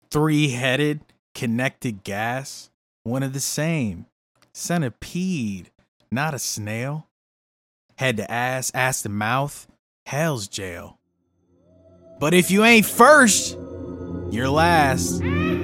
Three-headed, connected gas, one of the same. Centipede, not a snail. Head to ass to mouth, hell's jail. But if you ain't first, you're last.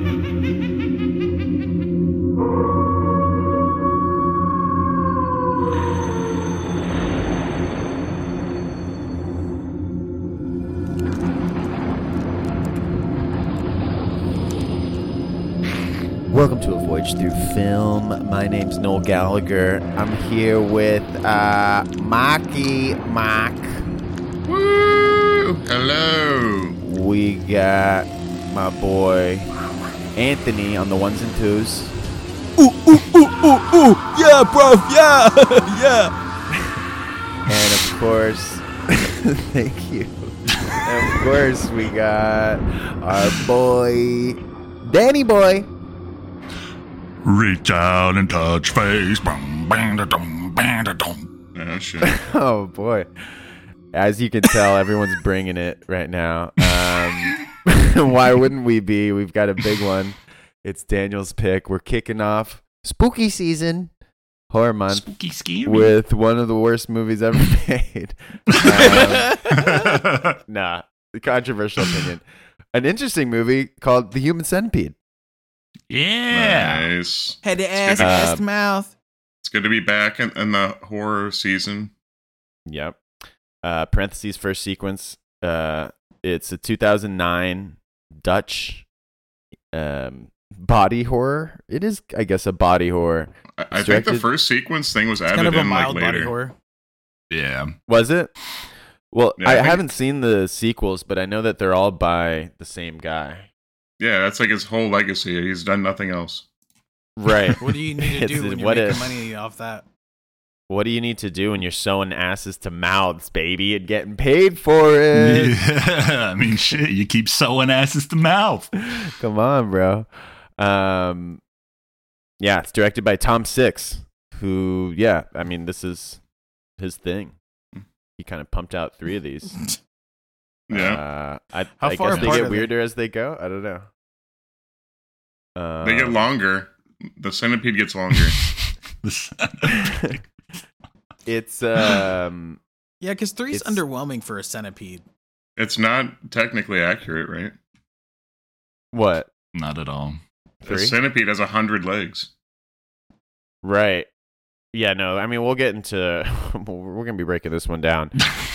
Welcome to A Voyage Through Film. My name's Noel Gallagher. I'm here with Marky Mark. Woo! Hello. We got my boy Anthony on the ones and twos. Ooh, yeah, bro, yeah, yeah. And of course, thank you. And of course, we got our boy Danny Boy. Reach out and touch face. Oh, shit. Oh boy. As you can tell, everyone's bringing it right now. Why wouldn't we be? We've got a big one. It's Daniel's pick. We're kicking off spooky season, horror month, Spooky scary. with one of the worst movies ever made. Nah, controversial opinion. An interesting movie called The Human Centipede. Yeah. Nice. Head to ass, good. ass to mouth. It's good to be back in the horror season. Yep. Parentheses first sequence. It's a 2009 Dutch body horror. It is, I guess, a body horror. I think the first sequence thing was added Kind of a in like mild body later. horror. Yeah. Was it? Well, Yeah, I I think- haven't seen the sequels, but I know that they're all by the same guy. Yeah, that's like his whole legacy. He's done nothing else. Right. What do you need to It's- do when you're what making if- money off that? What do you need to do when you're sewing asses to mouths, baby, and getting paid for it? Yeah, I mean, shit, you keep sewing asses to mouth. Come on, bro. Yeah, it's directed by Tom Six, who, yeah, I mean, this is his thing. He kind of pumped out 3 of these. Yeah. I How far guess they apart get are they? weirder as they go. I don't know. They get longer. The centipede gets longer. It's Yeah, because 3's It's- underwhelming for a centipede. It's not technically accurate, right? what? Not at all. The 3? centipede has 100 legs. Right. Yeah, no, I mean, we'll get into we're going to be breaking this one down.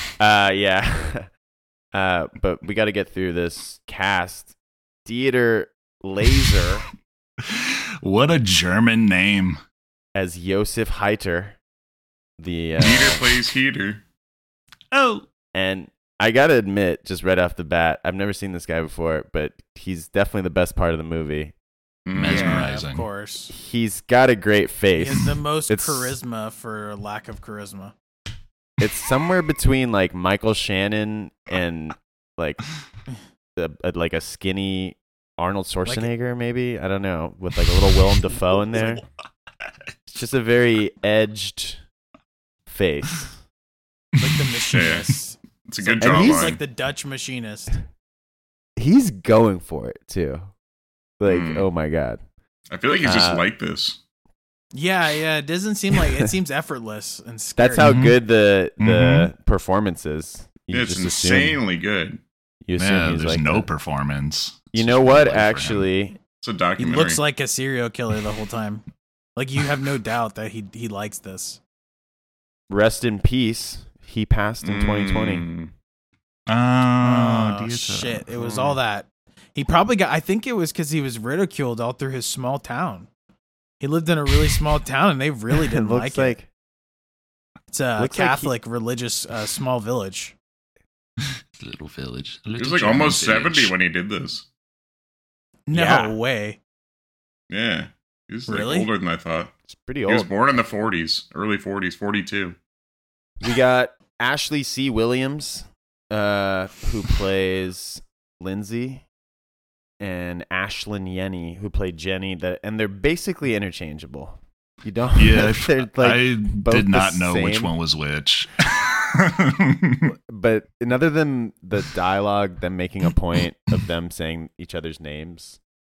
Yeah. But we got to get through this cast. Dieter Laser What a German name. as Josef Heiter. The Heater plays heater. Oh. and I got to admit, just right off the bat, I've never seen this guy before, but he's definitely the best part of the movie. Mesmerizing. Yeah, of course. He's got a great He face. has the most It's- charisma for lack of charisma. It's somewhere between like Michael Shannon and like like a skinny Arnold Schwarzenegger, maybe. I don't know, with like a little Willem Dafoe in there. It's just a very edged face. Like the machinist. It's a good And he's He's jawline. like the Dutch machinist. He's going for it too. Like, oh my god. I feel like he's just Uh, like this. Yeah, it doesn't seem like it seems effortless and scary. That's how Mhm. good the performance is. You It's just assume, insanely good. you assume Yeah, he's there's like no that. performance. You It's know just what? one life for him. Actually, It's a He documentary. looks like a serial killer the whole time. Like you have no doubt that he likes this. rest in peace. He passed in 2020. Oh, Oh, Dieter. shit. It was all that. He probably got, I think it was because he was ridiculed all through his small town. He lived in a really small town and they really It didn't looks like like it. It's a looks like Catholic religious small village. Little village. He was like almost 70 when he did this. No Yeah. way. Yeah. He was like Really? older than I thought. it's pretty He was old. born in the 40s, early 40s, 42. We got Ashley C. Williams, who plays Lindsay, and Ashlyn Yenny, who played Jenny. And they're basically interchangeable. You don't. Yeah, they're like, I both did the not know which same. one was which. But other than the dialogue, them making a point of them saying each other's names,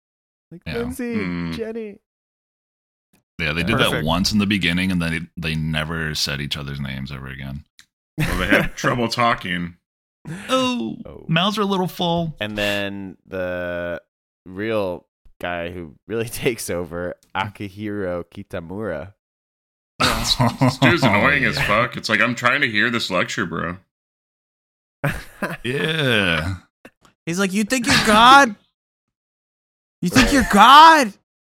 Like Yeah. Lindsay, Jenny. Yeah, they did that Perfect. once in the beginning, and then they never said each other's names ever again. Well, they had trouble talking. Oh, mouths are a little full. And then the real guy who really takes over, Akihiro Kitamura. This dude's annoying as fuck. It's like, I'm trying to hear this lecture, bro. Yeah. He's like, you think you're God? You think you're God?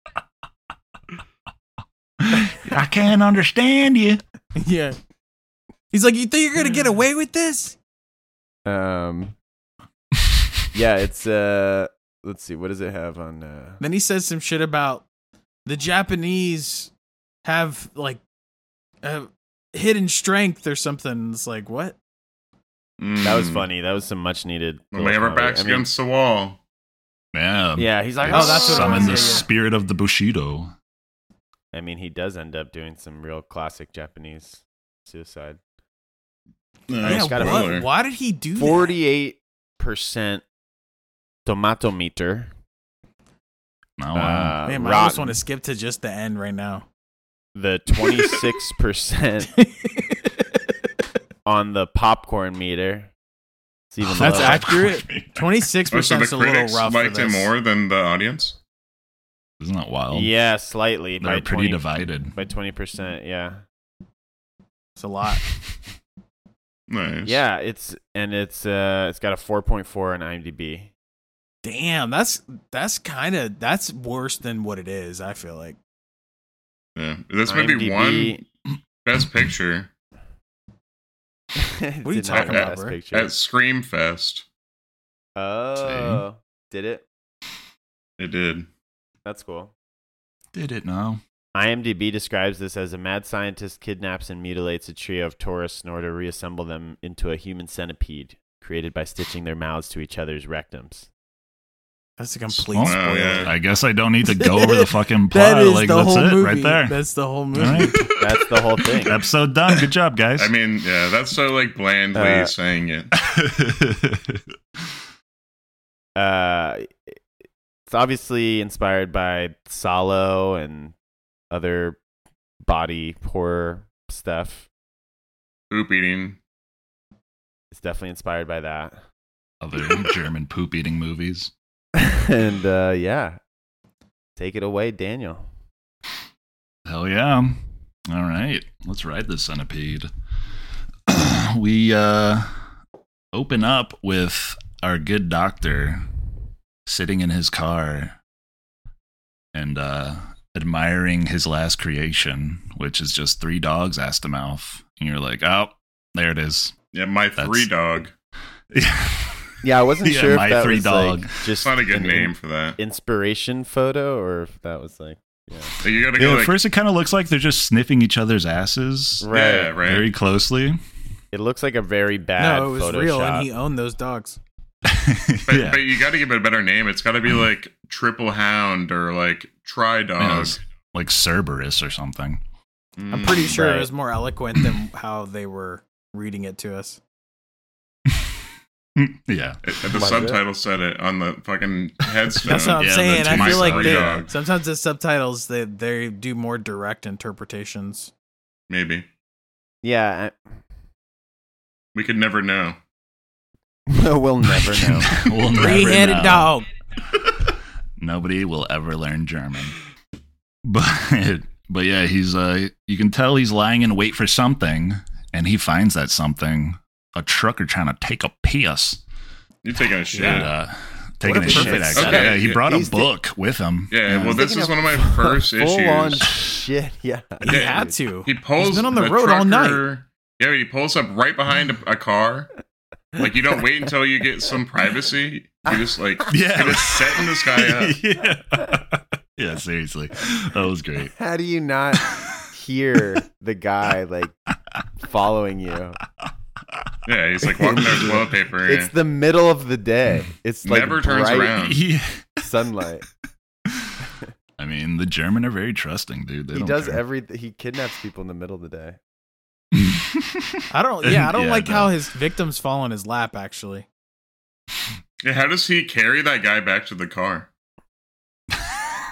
I can't understand you. Yeah. He's like, you think you're gonna get away with this? Yeah, it's let's see, what does it have on Then he says some shit about the Japanese have like hidden strength or something. It's like, what? that was funny. That was some much needed. When we have our backs against the wall. Yeah. Yeah, he's like, Oh, that's what it Summon was. the Yeah, yeah. spirit of the Bushido. I mean, he does end up doing some real classic Japanese suicide. Yeah, got a what? Why did he do that? 48% tomato meter. Oh, wow. Man, I rock- just want to skip to just the end right now. The 26% on the popcorn meter. It's even That's lower. accurate. Oh, 26% so the is a little critics rough for liked him this. more than the audience? Isn't that wild? Yeah, slightly. They're by pretty 20, divided. By 20%, yeah. It's a lot. Nice. Yeah, it's got a 4.4 on IMDb. Damn, that's worse than what it is, I feel like. Yeah. This may be one Best Picture What are you talking about, bro? at Scream Fest. Oh, did it? It did. That's cool. Did it now? IMDb describes this as a mad scientist kidnaps and mutilates a trio of tourists in order to reassemble them into a human centipede, created by stitching their mouths to each other's rectums. That's a complete Well, spoiler. yeah. I guess I don't need to go over the fucking plot. That is Like, the that's whole it movie. right there. That's the whole movie. All right. That's the whole thing. Episode done. Good job, guys. I mean, yeah, that's so like blandly saying it. It's obviously inspired by Salo and other body horror stuff. Poop eating. It's definitely inspired by that. Other German poop eating movies. And yeah, take it away, Daniel. Hell yeah. All right. Let's ride this centipede. We open up with our good doctor sitting in his car and admiring his last creation, which is just 3 dogs ass to mouth. And you're like, oh, there it is. Yeah, my 3 dog. Yeah, I wasn't Yeah, sure if my that 3 was dog. like just It's not a good an name for that. inspiration photo or if that was like, yeah. So you gotta Yeah, go at like, first, it kind of looks like they're just sniffing each other's asses yeah, right. very closely. It looks like a very bad No, it was Photoshop. real, and he owned those dogs. But, Yeah. but you got to give it a better name. It's got to be like Triple Hound or like Tri Yeah, Dog. it's like Cerberus or something. I'm pretty sure right. it was more eloquent than how they were reading it to us. Yeah. The subtitle said it on the fucking headstone. That's what I'm Yeah, saying. that's I my feel like three they, dogs. sometimes the subtitles they do more direct interpretations. Maybe Yeah, we could never know. we'll never know. We'll never Three-headed know. dog. Nobody will ever learn German. But yeah, he's you can tell he's lying in wait for something, and he finds that something. A trucker trying to take a piss. You're taking a shit. And, Yeah. taking What a a shit, perfect actually. setup. Yeah, he brought a He's book with him. Well, this is one of my first Full on issues. shit. Yeah, He Yeah, had to. He pulls. He's been on the road all night. Yeah, he pulls up right behind a car. Like you don't wait until you get some privacy. You just like Yeah. just setting this guy up. Yeah. Yeah, seriously. That was great. How do you not hear the guy like following you? Yeah, he's like walking there with toilet paper. It's the middle of the day. It's like Never turns bright around. Yeah. sunlight. I mean, the German are very trusting, dude. They He don't does care. he kidnaps people in the middle of the day. I don't like no. how his victims fall on his lap. Actually, Yeah, how does he carry that guy back to the car?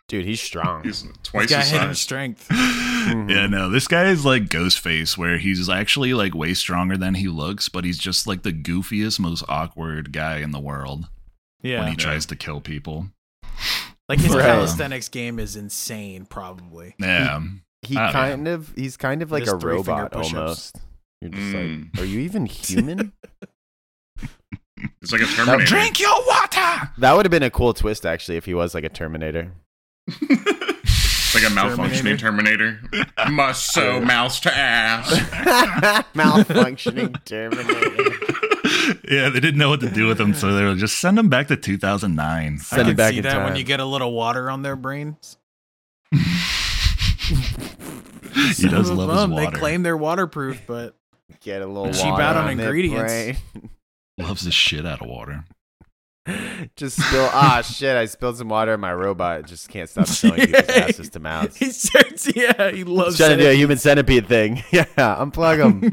Dude, he's strong. He's twice Got his hidden size. strength. Yeah, no, this guy is like Ghostface, where he's actually like way stronger than he looks, but he's just like the goofiest, most awkward guy in the world Yeah. when he tries to kill people. Like his Right. calisthenics game is insane, probably. Yeah. He's Oh, kind of like Just a 3 finger robot push-ups. almost. You're just Mm. like, are you even human? It's like a Terminator. Drink your water. That would have been a cool twist, actually, if he was like a Terminator. It's like a malfunctioning Terminator. Must sew mouse to ass. Malfunctioning Terminator. Yeah, they didn't know what to do with him, so they were just send him back to 2009. I Send can it back see in that when time. you get a little water on their brains. He does love his They water. claim they're waterproof, but Get a little Cheap water out on their ingredients. brain. Loves the shit out of water. Just spill. Shit! I spilled some water in my robot. Just can't stop spilling people's asses to mouths. he starts. Yeah, he loves He's trying to do a it. human centipede thing. Yeah, unplug him.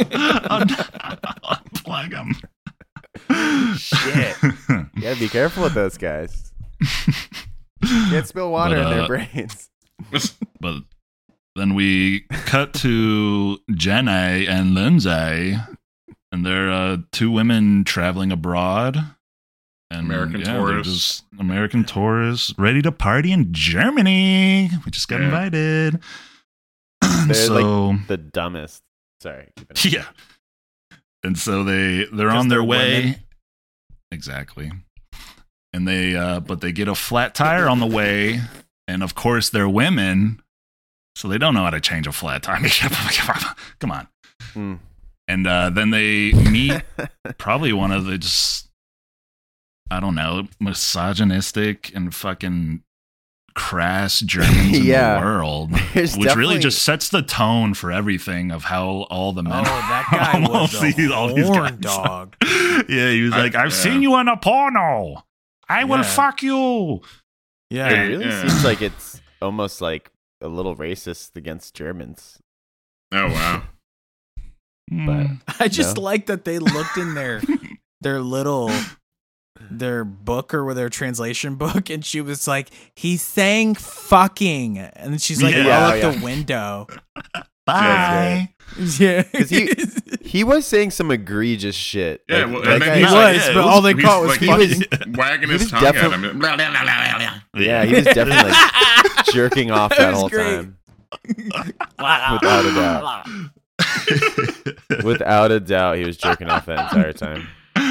Unplug him. Shit. You gotta be careful with those guys. Can't spill water But, in their brains. But then we cut to Jenna and Lindsay, and they're two women traveling abroad. And American they're tourists. just American tourists ready to party in Germany. We just got Yeah. invited. They're So like the dumbest. Sorry. keep it- yeah, and so they're Because on their they're way. women. Exactly. And they but they get a flat tire on the way, and of course they're women, so they don't know how to change a flat tire. Come on. Mm. And then they meet probably one of the just, I don't know, misogynistic and fucking crass Germans in Yeah. the world, There's which really definitely- just sets the tone for everything of how all the Oh, men. that guy was almost see a all these horn guys. dog. Yeah, he was like, I've seen you in a porno. I will Yeah. fuck you. Yeah, It really Yeah. seems like it's almost like a little racist against Germans. Oh wow. Mm. I just No. like that they looked in their book or their translation book, and she was like, "He's saying fucking," and then she's like, Yeah. "Roll out Yeah. the window." Bye. Yeah, 'Cause He was saying some egregious shit. Yeah, Like, well, that and then guy- he he's was, yeah, but it all they he's caught was like- fucking. Wagging He his was tongue at definitely- him. Blah, blah, blah, blah, blah. Yeah, he was definitely like jerking off That that was whole great. time. Without a doubt. Without a doubt, he was jerking off that entire time.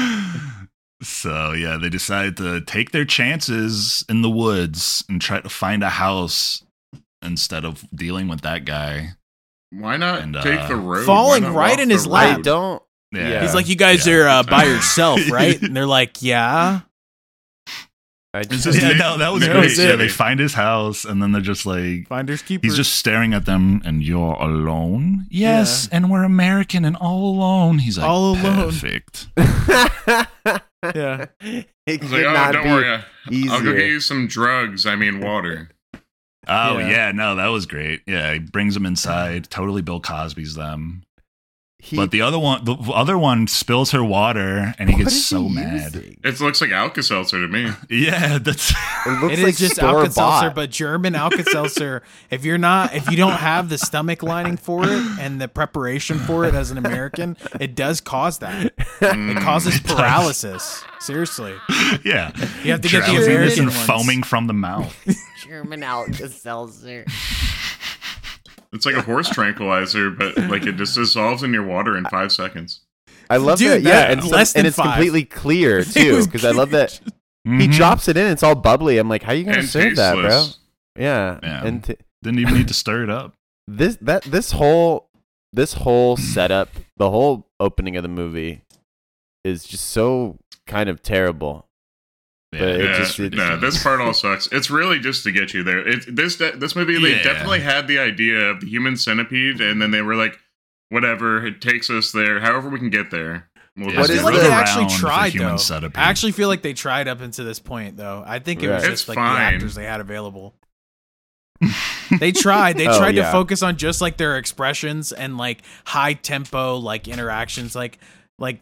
So yeah, they decide to take their chances in the woods and try to find a house instead of dealing with that guy. Why not And, take the road? falling Why not right walk in the his road? lap. I don't. Yeah. He's like, "You guys Yeah. are by yourself, right?" And they're like, "Yeah." I It's just, just, yeah, no, that was That great. was Yeah, it. they find his house, and then they're just like, Finders keepers. he's just staring at them, and you're alone? Yes, and we're American and all alone. He's like, All alone. perfect. yeah. it He's could like, oh, not don't be worry. I'll go easier. get you some drugs. I mean, water. Oh, Yeah. yeah, no, that was great. Yeah, he brings them inside. Totally Bill Cosby's them. He- But the other one spills her water, and he what gets is so he mad. It looks like Alka-Seltzer to me. Yeah, that's It looks It like is just store Alka-Seltzer, bought. but German Alka-Seltzer. If you don't have the stomach lining for it and the preparation for it as an American, it does cause that. It causes It does. paralysis. Seriously, yeah. you have to get the Drowsiness American and ones. foaming from the mouth. German Alka-Seltzer. It's like a horse tranquilizer, but like it just dissolves in your water in 5 seconds. I love Dude, that. Yeah, that- and, less than it's 5. completely clear It too. was Because I love that he Mhm. drops it in. It's all bubbly. I'm like, how you gonna And serve that, bro? tasteless. Yeah. Yeah. And Didn't even need to stir it up. this whole setup, the whole opening of the movie, is just so kind of terrible. Yeah, But it Yeah, just- no, this part all sucks. It's really just to get you there. This movie, they Yeah. definitely had the idea of the human centipede, and then they were like, whatever, it takes us there. However we can get there. We'll Yeah, What I is feel like the- they around actually the tried human though. centipede. I actually feel like they tried up until this point though. I think it was Right. just It's like fine. the actors they had available. They tried. They Oh, tried to yeah. focus on just like their expressions and like high tempo like interactions, like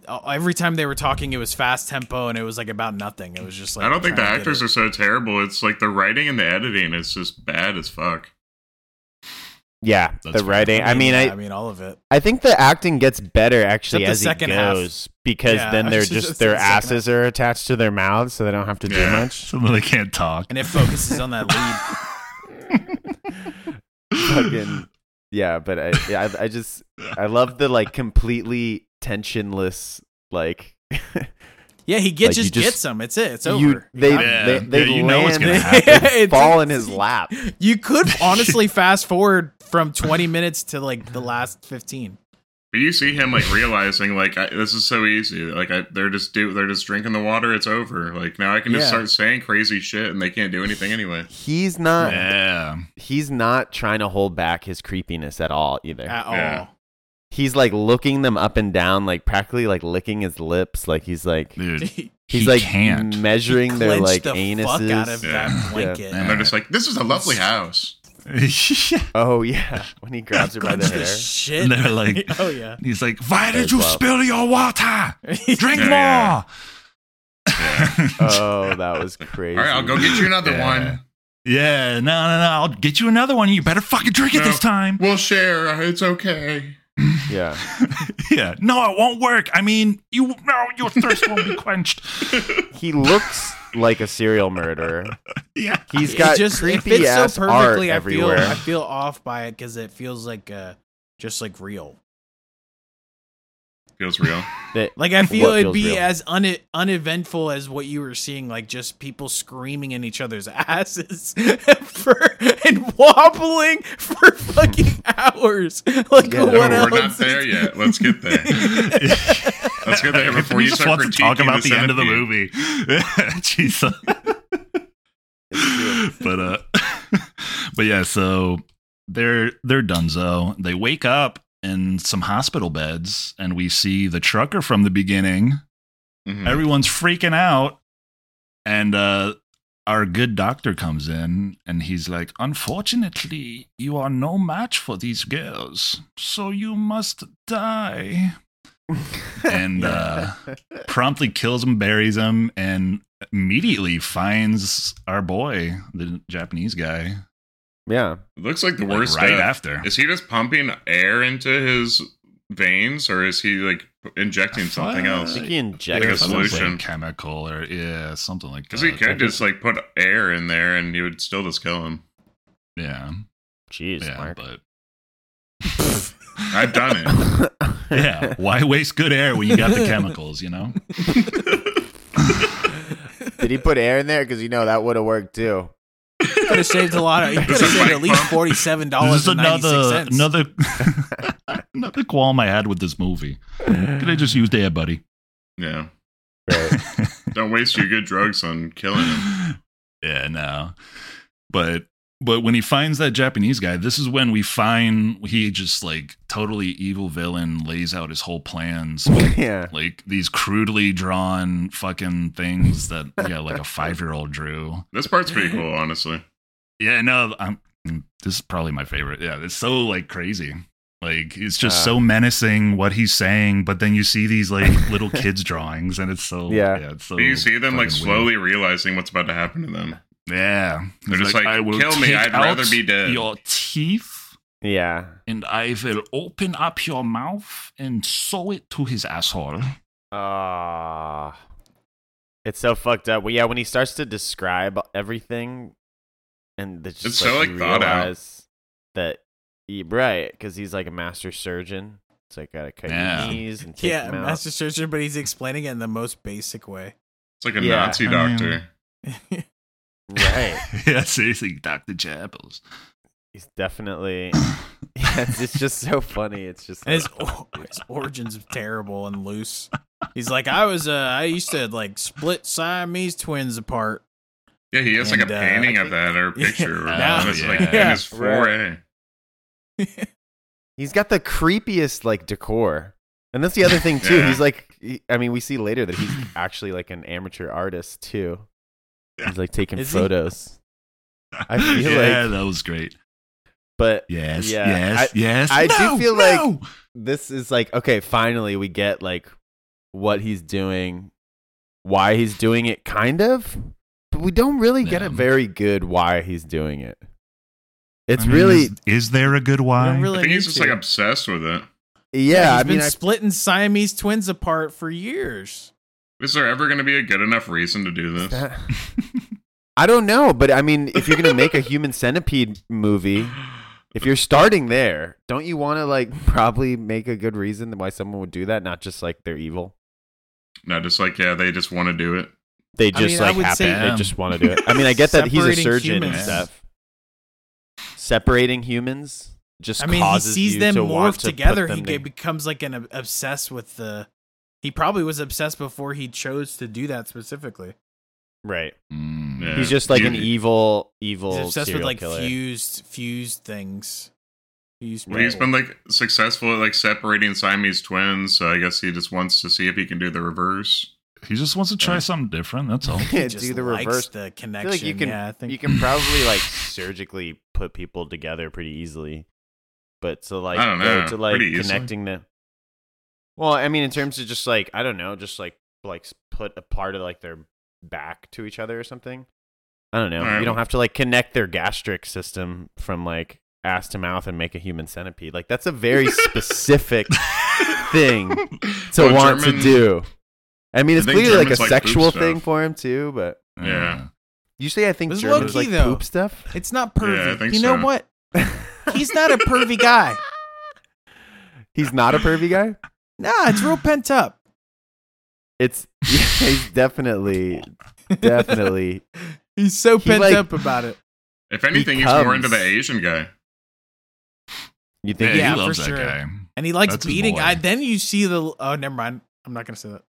every time they were talking, it was fast tempo and it was like about nothing. It was just like I don't think the trying to actors get are so terrible. It's like the writing and the editing is just bad as fuck. Yeah, That's the fair. writing. it. I mean, all of it. I think the acting gets better actually Except as the it second half. goes because Yeah, then they're it's just the their second asses are attached to their mouths, so they don't have to do Yeah. much. So they can't talk. And it focuses on that lead. Fucking yeah, but I love the like completely tensionless like Yeah, he Like, you just just- gets them. It's it. It's over. they Yeah. they Yeah, you know what's land gonna and happen. fall in his lap. You could honestly fast forward from 20 minutes to like the last 15. But you see him like realizing like this is so easy. Like they're just drinking the water. It's over. Like now I can just Yeah. start saying crazy shit and they can't do anything anyway. He's not Yeah. he's not trying to hold back his creepiness at all either. At Yeah. all. He's like looking them up and down, like practically like licking his lips, like he's like Dude, He he's he like can't. measuring their clenched like the anuses. fuck out of Yeah. that blanket. And they're just like, this is a lovely house. Oh yeah, when he grabs her by the Clenched the hair. shit. And they're like- oh yeah. He's like, why did As you well. spill your water? Drink Yeah, more. Oh, that was crazy. All right, I'll go get you another Yeah. one. Yeah, no, I'll get you another one. You better fucking drink it No. this time. We'll share. It's okay. Yeah, Yeah, no, it won't work. I mean, your thirst won't be quenched. he looks like a serial murderer. Yeah, He's It got it creepy fits ass so art perfectly. everywhere. I feel off by it because it feels like just like real. Feels real. Like I feel What it'd feels be real? as uneventful as what you were seeing, like just people screaming in each other's asses and wobbling for fucking hours. Like Yeah, No, what we're else? not there yet. Let's get there. Let's get there before we you just start want to talk critiquing about the end of the centipede. movie. Jesus. But yeah, so they're donezo. They wake up in some hospital beds, and we see the trucker from the beginning. Mhm. Everyone's freaking out, and our good doctor comes in, and he's like, "Unfortunately, you are no match for these girls, so you must die." And promptly kills him, buries him, and immediately finds our boy, the Japanese guy, Yeah, It looks like the like, worst right death. after. Is he just pumping air into his veins, or is he like injecting something I else? think he injected Like a Something like solution. chemical, or something like that. Because he could just like put air in there, and you would still just kill him. Yeah, Jeez, yeah, Mark. but I've done it. yeah, why waste good air when you got the chemicals? You know. Did he put air in there? Because that would have worked too. Could have saved a lot of. You could This have is saved like at least pump. $47 This is and 96 another another qualm I had with this movie. Could I just used air, buddy? Yeah. Right. Don't waste your good drugs on killing him. Yeah, no. But when he finds that Japanese guy, this is when we find he just like totally evil villain lays out his whole plans. Yeah. Like these crudely drawn fucking things that like a 5-year-old drew. This part's pretty cool, honestly. Yeah, no, this is probably my favorite. Yeah, it's so like crazy. Like it's just so menacing what he's saying, but then you see these like little kids drawings, and it's so Yeah. it's so. But you see them like fucking slowly realizing what's about to happen to them. weird. Yeah, They're He's just like, "I will "Kill me, take I'd rather out be dead." Your teeth, Yeah. and I will open up your mouth and sew it to his asshole. It's so fucked up. Well, yeah, when he starts to describe everything, and it's just It's so, like, you thought out. realize that right, because he's like a master surgeon. It's like gotta cut Yeah. your knees and take Yeah, them out. master surgeon, but he's explaining it in the most basic way. It's like a Yeah, Nazi I mean- doctor. Right. Yeah, seriously, Dr. Jabbles. He's definitely. Yeah, it's just so funny. It's just. And his, like, his origins are terrible and loose. He's like, I used to like split Siamese twins apart. Yeah, he has like And, a painting of that or a yeah. picture. Now- and it's like Yeah. in his foray. he's got the creepiest like decor, and that's the other thing too. Yeah. He's like, we see later that he's actually like an amateur artist too. He's like taking Is he? photos. I feel Yeah, like, that was great. but Yes, Yeah, yes. I do No, feel no! this is like, okay, finally we get like what he's doing, why he's doing it, kind of. But we don't really get a very good why he's doing it. It's really... Is there a good why? I think he's just like obsessed with it. Yeah, he's been splitting Siamese twins apart for years. Is there ever going to be a good enough reason to do this? I don't know, but I mean, if you're going to make a Human Centipede movie, if you're starting there, don't you want to like probably make a good reason why someone would do that, not just like they're evil? No, just like, yeah, they just want to do it. They just I would happen. say- They just want to do it. I mean, I get that he's a Separating surgeon and humans. stuff. Separating humans just I mean, he causes sees you them to want morph to together. put He them becomes like obsessed with the. He probably was obsessed before he chose to do that specifically. right. Yeah. He's just like You- an evil He's obsessed with serial like killer. fused things. Fused Well, he's people. been like successful at like separating Siamese twins, so I guess he just wants to see if he can do the reverse. He just wants to try something different. That's all. He do just the likes reverse. the I connection. feel like you can yeah, I think you can probably like surgically put people together pretty easily, but to like I don't go know, to like pretty easily. connecting them. Well, I mean, in terms of just like I don't know, just like put a part of like their back to each other or something. I don't know. Alright. You don't have to like connect their gastric system from like ass to mouth and make a human centipede. Like that's a very specific thing to Well, want German- to do. I mean, it's I think clearly like a Germans like poop sexual stuff. thing for him too, but Yeah. usually I think This is Germans low-key, like though. poop stuff. it's not pervy. Yeah, I think you know so. what? He's not a pervy guy. He's not a pervy guy? Nah, it's real pent up. It's he's definitely He's so He, pent like- up about it. If anything, he's more comes- into the Asian guy. you think Yeah, he for loves that sure. guy. And he likes That's his beating. boy. Then you see the. Oh, never mind. I'm not gonna say that.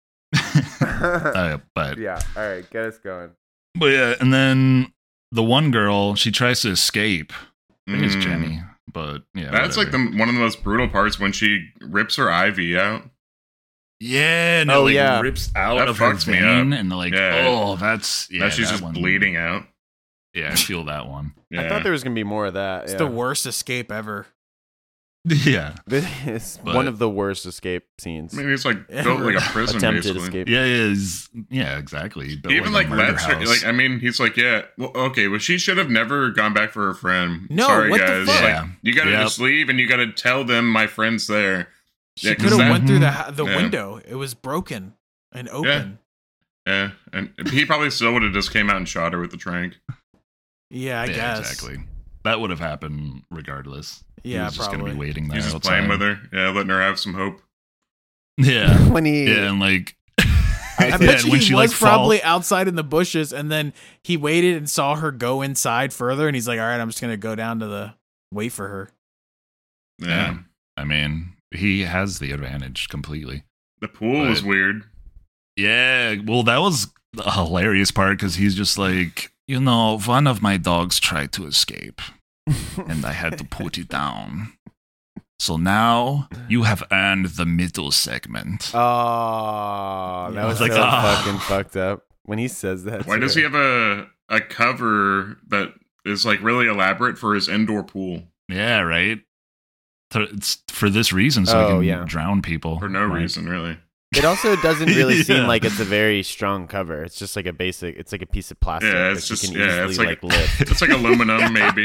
But yeah, all right, get us going. but yeah, and then the one girl, she tries to escape. I think it's Mm. Jenny, but yeah, That's like whatever. one of the most brutal parts when she rips her IV out. Yeah, and Oh, it like yeah. rips out That of her fucks me vein, up. and like, Yeah. oh, that's now she's that just one- bleeding out. Yeah, I feel that one. Yeah. I thought there was gonna be more of that. It's yeah. the worst escape ever. Yeah, It's But- one of the worst escape scenes. I mean, it's like built like a prison, Attempted basically. escape. yeah, exactly. Built He even like like a murder lets her. house. Like, I mean, he's like, yeah, well, okay, well, she should have never gone back for her friend. No, Sorry, what the guys. fuck? Like, Yeah. you gotta Yep. just leave, and you gotta tell them my friend's there. She Yeah, 'cause could have that- went through the Yeah. window. It was broken and open. Yeah, and he probably still would have just came out and shot her with the trank. Yeah, I yeah, guess. exactly. That would have happened regardless. He Yeah, was just probably. gonna be waiting there He's just outside. playing with her, yeah, letting her have some hope. Yeah, When he yeah, and like, I Yeah, bet you when he she, was like, probably outside in the bushes, and then he waited and saw her go inside further, and he's like, "All right, I'm just gonna go down to the wait for her." Yeah, I mean, he has the advantage completely. the pool was But- weird. Yeah, well, that was a hilarious part because he's just like, you know, one of my dogs tried to escape, and I had to put it down. So now you have earned the middle segment. Oh, that Yeah. was Like, so ah. fucking fucked up. When he says that. Why to does her. he have a cover that is like really elaborate for his indoor pool Yeah, right. It's for this reason, so Oh, he can yeah. drown people for no Like, reason, really? It also doesn't really seem Yeah. like it's a very strong cover. It's just like a basic. It's like a piece of plastic Yeah, that it's you just- can yeah, easily it's like, like- lift. It's like aluminum, maybe.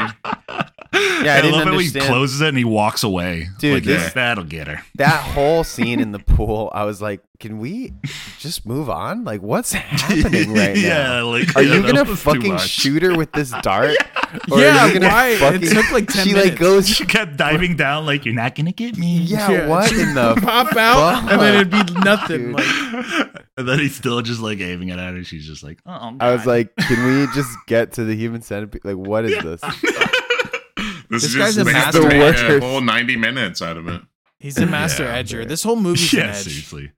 I I didn't love how he understand. closes it and he walks away. Dude, like, this- that'll get her. That whole scene in the pool, I was like, can we just move on? Like, what's happening right now? Yeah, like, Are yeah, you that gonna was too fucking much. shoot her with this dart? Or Yeah, are you gonna why? It fucking- took like 10 she minutes. like goes. She kept diving down, like, you're not gonna get me. Yeah, what in the Pop out, and then it'd be nothing. Dude. Like, And then he's still just like aiming it at her. She's just like, oh, God. I was like, can we just get to the human centipede? Like, what is this? This is guy's just a they have master to make edger. a whole 90 minutes out of it. he's a master Yeah. edger. This whole movie's an yeah, edge. seriously.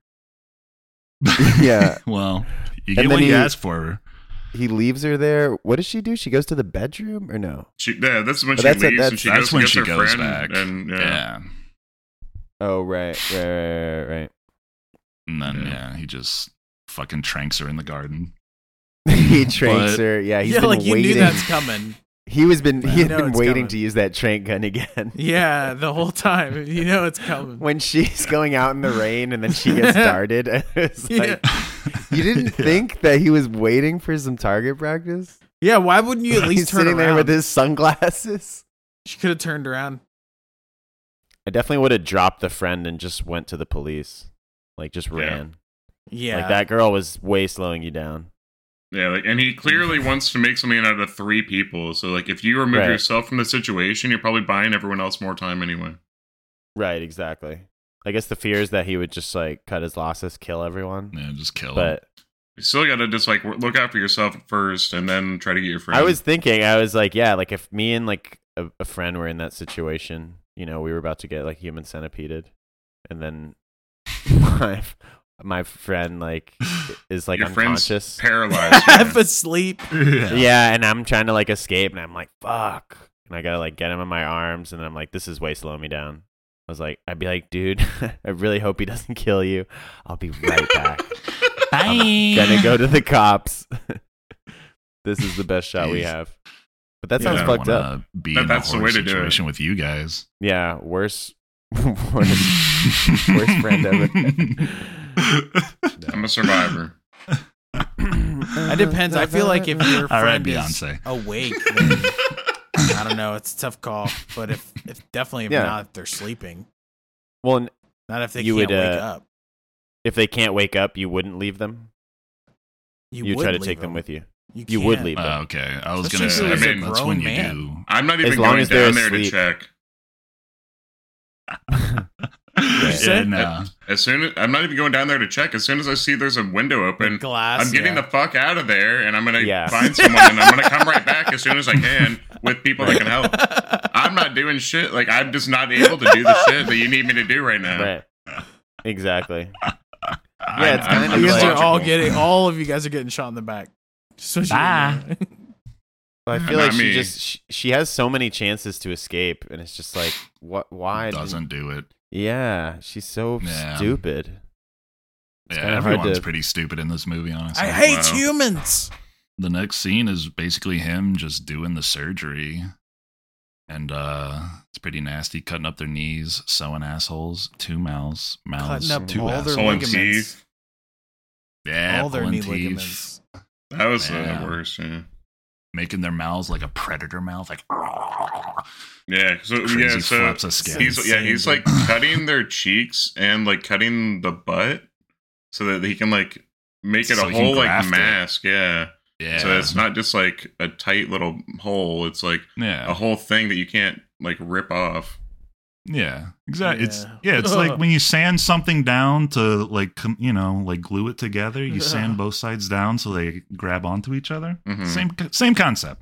Yeah, Well, you And get then what you he- ask for. he leaves her there. What does she do? She goes to the bedroom or no? Yeah, that's when But she that's it, leaves and she that's goes when and gets she her goes friend. back. And Yeah. Oh, right. And then, Yeah. yeah, he just fucking tranks her in the garden. He tranks But- her. Yeah, he's Yeah, been like you waiting. knew that's coming. He had been waiting coming. to use that trank gun again. Yeah, the whole time. You know it's coming. When she's going out in the rain and then she gets darted, it's like, you didn't think that he was waiting for some target practice? Yeah, why wouldn't you at least He's turn sitting around? there with his sunglasses. She could have turned around. I definitely would have dropped the friend and just went to the police. Like, just ran. Yeah. Like, that girl was way slowing you down. Yeah, like, and he clearly wants to make something out of 3 people. So, like, if you remove Right. yourself from the situation, you're probably buying everyone else more time anyway. Right, exactly. I guess the fear is that he would just, like, cut his losses, kill everyone. Yeah, just kill him. But You still got to just, like, look out for yourself first and then try to get your friend. I was thinking, I was like, yeah, like, if me and, like, a friend were in that situation, you know, we were about to get, like, human centipeded, and then my friend, like, is, like, your unconscious. friend's paralyzed. Half asleep. Yeah, and I'm trying to, like, escape, and I'm like, fuck. And I gotta, like, get him in my arms, and I'm like, this is way slowing me down. I was like, I'd be like, dude, I really hope he doesn't kill you. I'll be right back. I'm gonna go to the cops. This is the best shot we have. But that sounds Yeah, fucked up. Be in That's a the way horror to do it. situation with you guys. Yeah, worst friend ever. I'm a survivor. It depends. I feel like if your All right, friend is Beyonce. awake, then, I don't know. It's a tough call. But if definitely if Yeah. not, if they're sleeping. Well, Not if they You can't would, wake up. if they can't wake up, you wouldn't leave them. You would try to leave take them with you. You You would can't. leave them. Okay, I was Especially gonna if say he's a that's grown when you man. do. I'm not even As long going as they're down there to asleep. check. You said? no. As soon as I'm not even going down there to check. As soon as I see there's a window open, glass. I'm getting yeah. the fuck out of there, and I'm gonna Yeah. find someone, and I'm gonna come right back as soon as I can with people that can help. I'm not doing shit. Like, I'm just not able to do the shit that you need me to do right now. Right. Exactly. I'm- it's I'm- kind I'm of You guys like- are all logical. getting. All of you guys are getting shot in the back. So Bye. I feel Not like she me. just she has so many chances to escape, and it's just like, what? Why Doesn't do it. Yeah, she's so Yeah. stupid. It's Yeah, kinda hard everyone's to- pretty stupid in this movie, honestly. I hate Wow. humans. The next scene is basically him just doing the surgery. And it's pretty nasty, cutting up their knees, sewing assholes, 2 mouths, Cutting up two all assholes. their Pulling ligaments. teeth. Yeah, all their pulling knee teeth, ligaments. That was Yeah. the worst. Yeah. making their mouths like a predator mouth, like Yeah. So Crazy yeah. So flaps of skin. he's like cutting their cheeks and like cutting the butt so that he can like make it So a he can whole like graft it. mask. Yeah. yeah, So it's not just like a tight little hole. It's like a yeah, whole thing that you can't like rip off. yeah, exactly. Yeah. It's like when you sand something down to like like glue it together. You sand both sides down so they grab onto each other. Mhm. Same concept.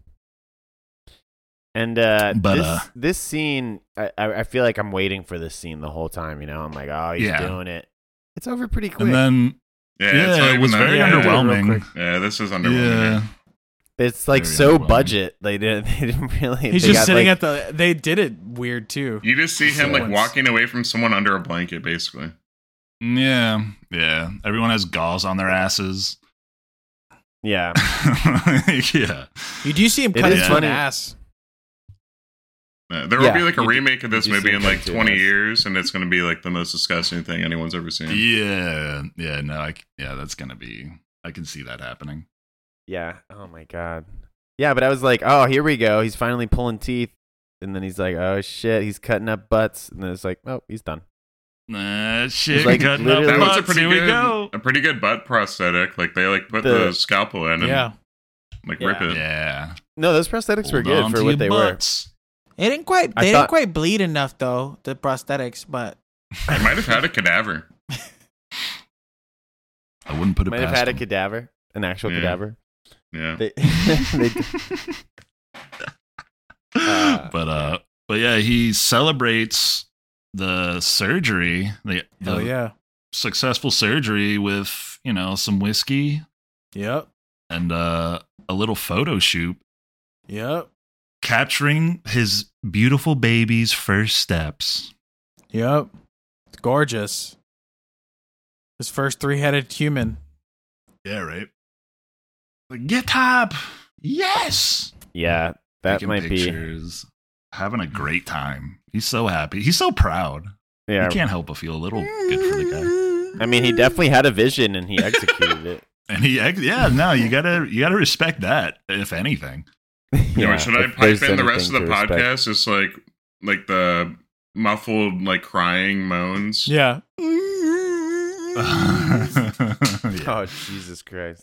And But, this scene, I feel like I'm waiting for this scene the whole time. You know, I'm like, oh, he's Yeah. doing it. It's over pretty quick. And then Yeah. yeah, it's not it even was that- very yeah, real underwhelming. quick. Yeah. This is underwhelming. Yeah, It's like Very so underwhelming. budget. They didn't really. He's they just got, sitting like, at the. They did it weird too. You just see him like Once. walking away from someone under a blanket, basically. yeah. Everyone has gauze on their asses. Yeah, Yeah. You do see him It cut is his funny. own ass. There will Yeah, be like a you do- remake of this you do movie see in him like cut too, 20 yes. years, and it's going to be like the most disgusting thing anyone's ever seen. Yeah, no, that's gonna be. I can see that happening. yeah. Oh my god. Yeah, but I was like, oh, here we go. He's finally pulling teeth, and then he's like, oh shit, he's cutting up butts, and then it's like, oh, he's done. Shit, like cutting up literally- That was butts. Here we go. a pretty good butt prosthetic. Like they like put The- the scalpel in and Yeah, like Yeah. rip it. Yeah, No, those prosthetics were Hold good on for to what your they butts. they didn't quite. I They thought- didn't quite bleed enough though. The prosthetics, but I might have had a cadaver. I wouldn't put it were. Might have past had a him. cadaver, an actual Yeah. cadaver. Yeah. They, they, But yeah, he celebrates the surgery, the hell yeah, successful surgery with some whiskey yep, and a little photo shoot yep, capturing his beautiful baby's first steps. yep. It's gorgeous. His first 3-headed human. Yeah, right. Like, get up, yes. yeah, That taking might pictures, having a great time. He's so happy. He's so proud. be. Yeah. You can't help but feel a little good for the guy. I mean, he definitely had a vision and he executed it. And you gotta respect that, if anything. Anyway, should I if there's pipe in the rest of the anything to respect. podcast? It's like the muffled, like crying moans. Yeah. Oh, Jesus Christ.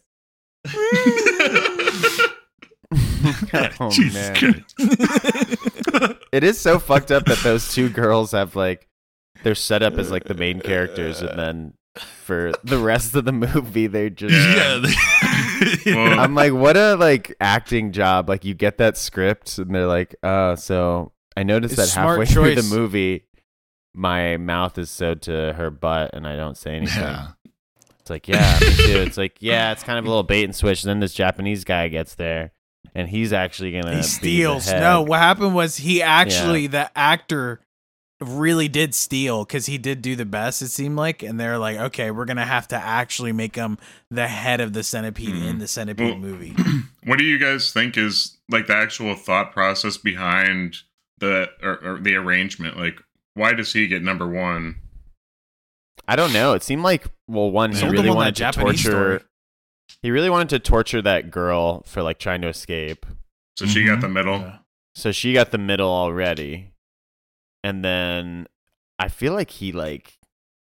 Oh, Jesus man. Christ. It is so fucked up that those two girls have like they're set up as like the main characters, and then for the rest of the movie they're just Well, I'm like, what a like acting job. Like you get that script and they're like, so I noticed It's that a smart halfway through choice. the movie my mouth is sewed to her butt and I don't say anything. Yeah. It's like, yeah, me too. It's like, yeah, it's kind of a little bait and switch. And then this Japanese guy gets there and he's actually gonna He be steals. the head. No, what happened was he actually, the actor really did steal because he did do the best, it seemed like. And they're like, okay, we're going to have to actually make him the head of the Centipede in the Centipede Well, movie. what do you guys think is like the actual thought process behind the or the arrangement? Like, why does he get number one? I don't know. It seemed like, well, one, he Sold really him on wanted that to Japanese torture. story. He really wanted to torture that girl for like trying to escape. So she got the middle. Yeah. So she got the middle already. And then I feel like he like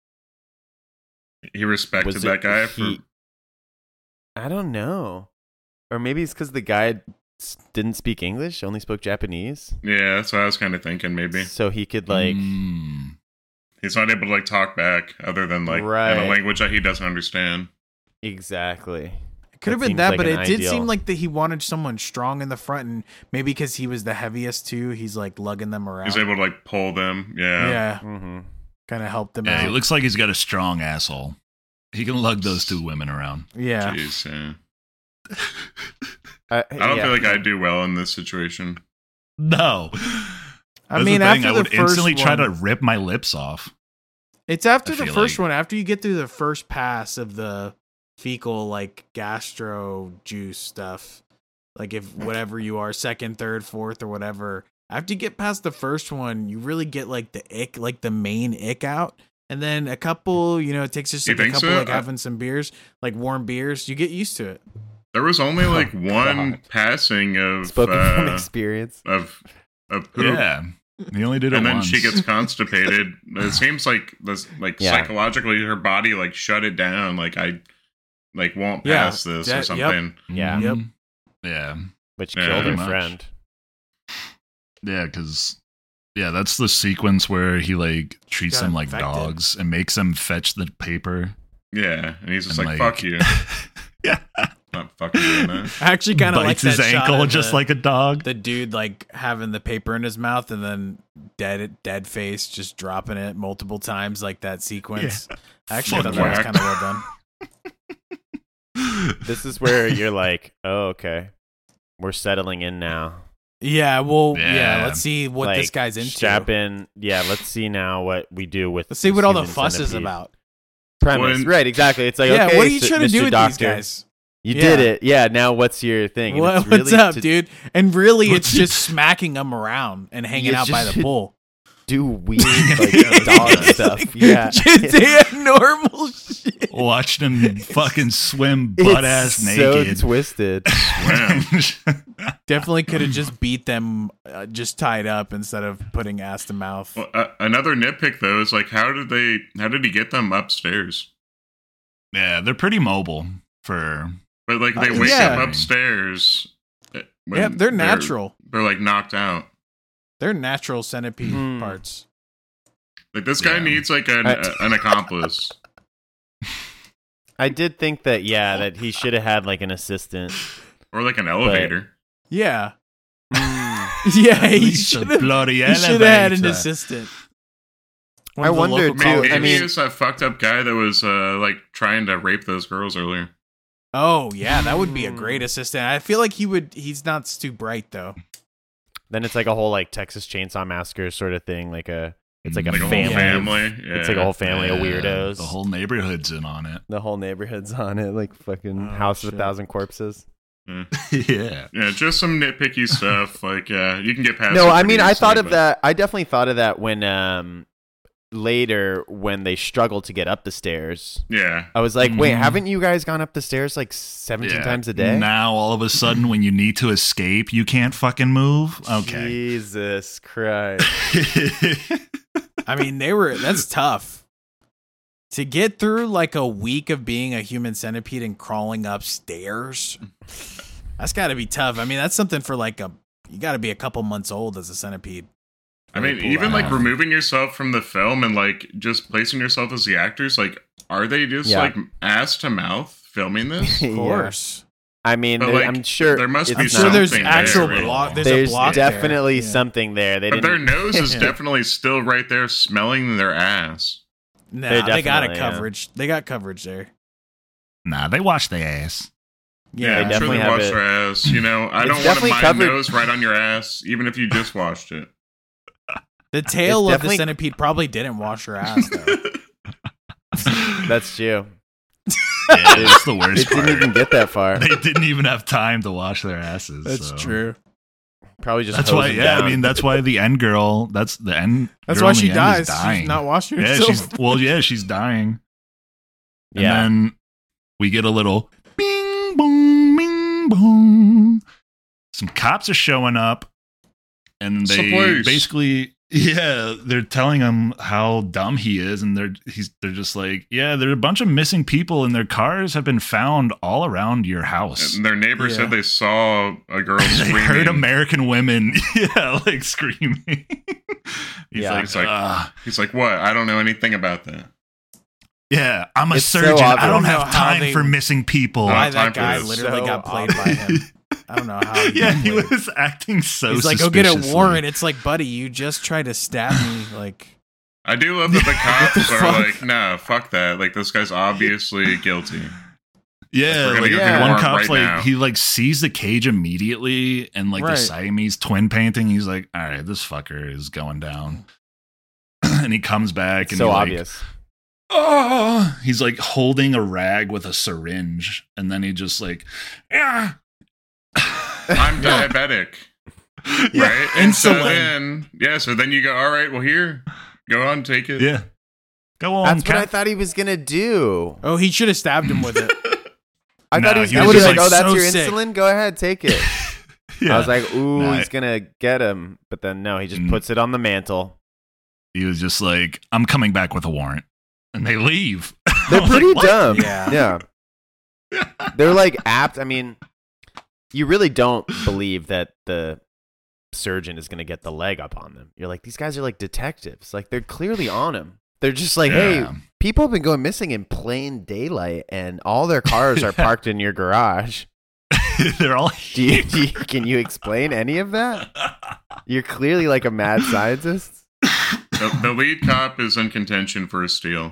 He respected was that it guy he, I don't know. Or maybe it's because the guy didn't speak English, only spoke Japanese. yeah, that's what I was kind of thinking. Maybe So he could like he's not able to like talk back other than like in Right. a language that he doesn't understand. exactly. It could have been seems that, like but an it did ideal. seem like that he wanted someone strong in the front, and maybe because he was the heaviest too, he's like lugging them around. He's able to like pull them. Yeah. yeah, Mm-hmm. kind of help them Yeah, he out. looks like he's got a strong asshole. He can lug those two women around. Yeah, Jeez, yeah. I I don't feel like I'd do well in this situation. No. I That's mean, the thing. after I the would first instantly try to one- rip my lips off. It's after I the feel first like- one. After you get through the first pass of the fecal like gastro juice stuff, like if whatever you are, second, third, fourth, or whatever. After you get past the first one, you really get like the ick, like the main ick out. And then a couple, you know, it takes just You like a think couple, so? like having some beers, like warm beers. You get used to it. There was only like one God. passing of spoken from experience. of poop. Yeah. He only did it And then once. she gets constipated. It seems like this, like Yeah. psychologically, her body like shut it down. Like I, like won't Yeah, pass this or yep. something. Yeah. Yep. Yeah. Which Yeah, killed her pretty much. friend. Yeah, because that's the sequence where he like treats Got them like infected. dogs and makes them fetch the paper. Yeah, and he's just And, like, like- "Fuck you, Yeah, not fucking doing that." I actually kind of like bites that his shot ankle of just the, like a dog. the dude like having the paper in his mouth and then dead face just dropping it multiple times, like that sequence. I actually Fuck thought that was whack. kind of well done. This is where you're like, oh, okay. We're settling in now. Yeah, well, yeah. Yeah. Let's see what like, this guy's into. Strap in. Yeah, let's see now what we do with Let's see this what all the human fuss is centipede. about. Premise. When- Right, exactly. It's like, Yeah, okay, what are you so trying to Mr. do with Doctor, these guys? You Yeah. did it. Yeah, now what's your thing? And it's What's really up, to dude? And really, What's it's your- just smacking them around and hanging Yeah, out by just- the pool. do weird like dog stuff. Yeah. Just normal shit. Watched him fucking swim butt ass It's naked. so twisted. Definitely could have just beat them, just tied up instead of putting ass to mouth. Well, another nitpick though is like, how did he get them upstairs? Yeah, they're pretty mobile for. But like they wake yeah. up upstairs. when Yeah, they're natural. They're like knocked out. They're natural centipede Hmm. parts. Like this guy Yeah. needs like an accomplice. I did think that, yeah, that he should have had like an assistant. Or like an elevator. Yeah. Mm. Yeah, he Least a should have bloody had an elevator. assistant. I One of the wonder, local too, colleges. Maybe I mean- it's that fucked up guy that was like trying to rape those girls earlier. Oh, yeah, that would be a great assistant. I feel like he's not too bright, though. Then it's like a whole like Texas Chainsaw Massacre sort of thing. It's like a Like a family. whole family. Yeah. It's like a whole family of Yeah, weirdos. The whole neighborhood's in on it. The whole neighborhood's on it, like fucking Oh, House of shit. a Thousand Corpses. Yeah. Yeah, just some nitpicky stuff. Like, you can get past. No, it I pretty mean, I easily, thought of but- that. I definitely thought of that when later when they struggle to get up the stairs. Yeah. I was like, wait, Mhm. haven't you guys gone up the stairs like 17 times a day? Now all of a sudden, when you need to escape, you can't fucking move. Okay. Jesus Christ. I mean, that's tough. To get through like a week of being a human centipede and crawling upstairs, that's got to be tough. I mean, that's something for you got to be a couple months old as a centipede. I mean, even like removing yourself from the film and like just placing yourself as the actors, like, are they just Yeah. like ass to mouth filming this? Of course. I mean, But, like, I'm sure there must it's be I'm sure there's something actual there. block. There's There's a block definitely there. Yeah. something there. They But their didn't. nose is Yeah. definitely still right there, smelling their ass. Nah, They they got a definitely, yeah. coverage. They got coverage there. Nah, they wash their ass. Yeah, Yeah, I'm sure definitely they have wash it. their ass. You know, I It's don't want to definitely my covered- nose right on your ass, even if you just washed it. the tail It's of the definitely- centipede probably didn't wash her ass though. That's true. Yeah, it's the worst It didn't part. even get that far. They didn't even have time to wash their asses. That's so. true. Probably just. That's hose why. them Yeah, down. I mean, that's why the end girl. That's the end. That's girl why in she the end is dies. dying. She's not washing Yeah, herself. she's dying. Yeah. And then we get a little bing boom, bing boom. Some cops are showing up, and they Supplies. basically, they're telling him how dumb he is, and they're just like, yeah, there are a bunch of missing people, and their cars have been found all around your house. And their neighbor Yeah. said they saw a girl They screaming. heard American women, like screaming. He's Yeah. like, It's like- "Ugh." He's like, "What? I don't know anything about that." Yeah, I'm a It's so surgeon. I obvious. don't I don't have know how time they- for missing people. Why Why time that for guy this. literally So got played by him. I don't know how. Yeah, he played. was acting so. He's like, go get a suspiciously. warrant. It's like, buddy, you just tried to stab me. Like, I do love that the cops are fuck? like, "Nah, fuck that. Like, this guy's obviously guilty." Yeah, We're gonna like, go get a one warrant cop's right like now. he like sees the cage immediately, and like the Right. Siamese twin painting. He's like, all right, this fucker is going down. And he comes back and so he, like, obvious. oh, he's like holding a rag with a syringe, and then he just like, yeah. I'm diabetic, right? And so Insulin. so then you go, "All right, well, here, go on, take it." Yeah. Go on, That's what I Cap. thought he was gonna do. oh, he should have stabbed him with it. I No, thought he was he gonna was be just like, like, "Oh, that's so your sick. insulin. Go ahead, take it." Yeah. I was like, "Ooh, No, he's gonna get him," but then no, he just Mm. puts it on the mantle. He was just like, I'm coming back with a warrant. And they leave. They're I was pretty like, what? dumb. Yeah. Yeah. They're like apt. I mean, you really don't believe that the surgeon is going to get the leg up on them. You're like, these guys are like detectives. Like, they're clearly on him. They're just like, hey, Yeah. people have been going missing in plain daylight, and all their cars are parked in your garage. They're all Can you explain any of that? You're clearly like a mad scientist. The lead cop is in contention for a steal.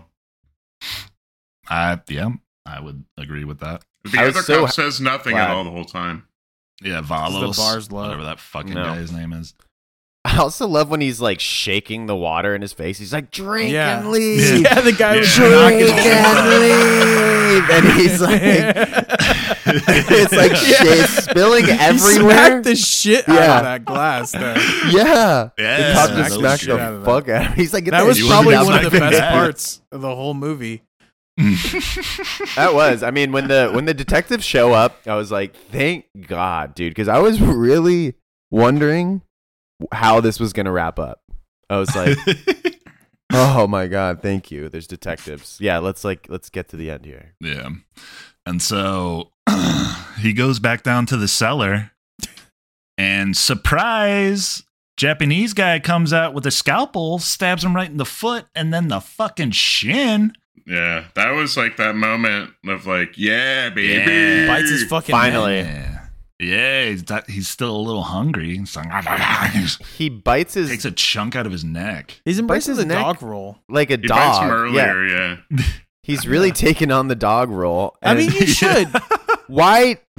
Yeah, I would agree with that. The I was other so cop says nothing at glad. all the whole time. Yeah, The Valos, bar's low. whatever that fucking No. guy's name is. I also love when he's like shaking the water in his face. He's like, drink Yeah. and leave. Yeah, the guy was Yeah. knocking Drink and leave. And he's like, it's like shit spilling He everywhere. smacked the shit out Yeah. of that glass. Though. Yeah. Yeah, The cop smacked just the smacked shit the out of that. fuck out of him. He's like, get That was you probably wouldn't one of the expect best that. parts of the whole movie. That was. I mean, when the detectives show up, I was like, thank God, dude, because I was really wondering how this was gonna wrap up. I was like, oh my God, thank you. There's detectives. Yeah, let's get to the end here. Yeah. And so he goes back down to the cellar, and surprise, Japanese guy comes out with a scalpel, stabs him right in the foot, and then the fucking shin. Yeah, that was like that moment of like, yeah, baby. Yeah. Bites his fucking Finally. neck. Yeah, he's still a little hungry. So He bites his takes a chunk out of his neck. He's Bites embracing his the neck. dog roll. like a He bites him dog. earlier, Yeah, yeah. he's really taken on the dog role. I And mean, he should. why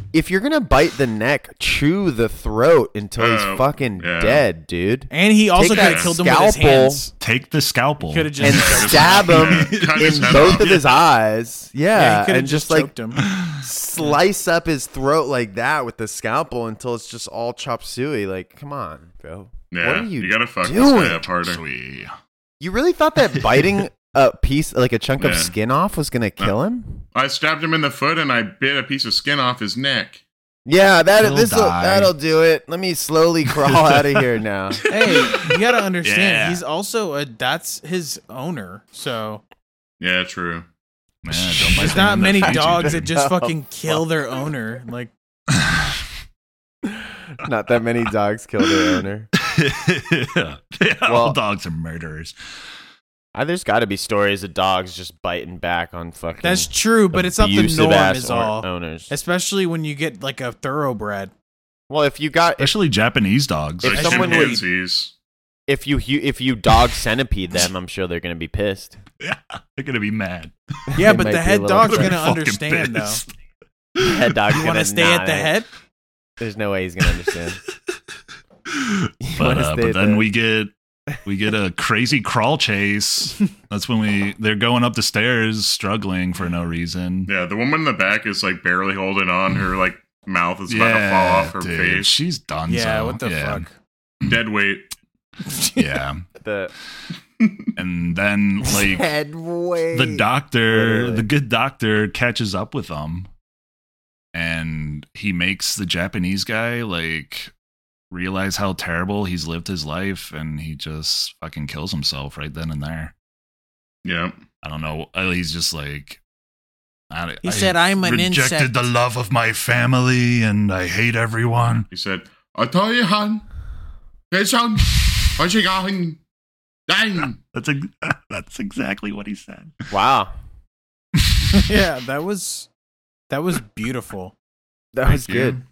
if you're gonna bite the neck, chew the throat until he's fucking dead, dude. And he also Take could have that killed him with his scalpel. hands. Take the scalpel. Could have And just stab him Cut his in head both off. of his eyes. Yeah, he could have and just like choked him. slice up his throat like that with the scalpel until it's just all chop suey. Like, come on, bro. Yeah, What are you gotta fuck this doing? guy up harder. Sweet. You really thought that biting a piece, like a chunk of Yeah. skin off, was gonna kill him? I stabbed him in the foot and I bit a piece of skin off his neck. Yeah, He'll die. that'll do it. Let me slowly crawl out of here now. Hey, you gotta understand, Yeah. he's also that's his owner. So Yeah, true. Man, don't bite there's the not hand that many feeds you, dogs that dude. just No. fucking kill their owner. Like, Not that many dogs kill their owner. Yeah, all Well- dogs are murderers. There's got to be stories of dogs just biting back on fucking. that's true, but it's not the abusive norm. ass Is all. owners. Especially when you get like a thoroughbred. Well, if you got Especially Japanese dogs. If Like someone would- chimpanzees. if you dog centipede them, I'm sure they're gonna be pissed. Yeah, they're gonna be mad. Yeah, They but might the be a head little dog's upset. gonna Fucking understand pissed. Head dog's though. You want gonna to stay at the nah, head? There's no way he's gonna understand. But, wanna stay but then there. we get a crazy crawl chase. That's when they're going up the stairs, struggling for no reason. Yeah, the woman in the back is like barely holding on. Her like mouth is about to fall off her dude, face. she's done. Yeah, what the fuck? Dead weight. Yeah, The and then like head way. the doctor, Literally. the good doctor, catches up with them, and he makes the Japanese guy like realize how terrible he's lived his life, and he just fucking kills himself right then and there. Yeah. I don't know. He's just like. He said, "I'm an rejected insect." the love of my family, and I hate everyone. He said, I tell you, hon. Hey, son. What you going? Dang. That's exactly what he said. Wow, Yeah, that was beautiful. that was Thank you. good.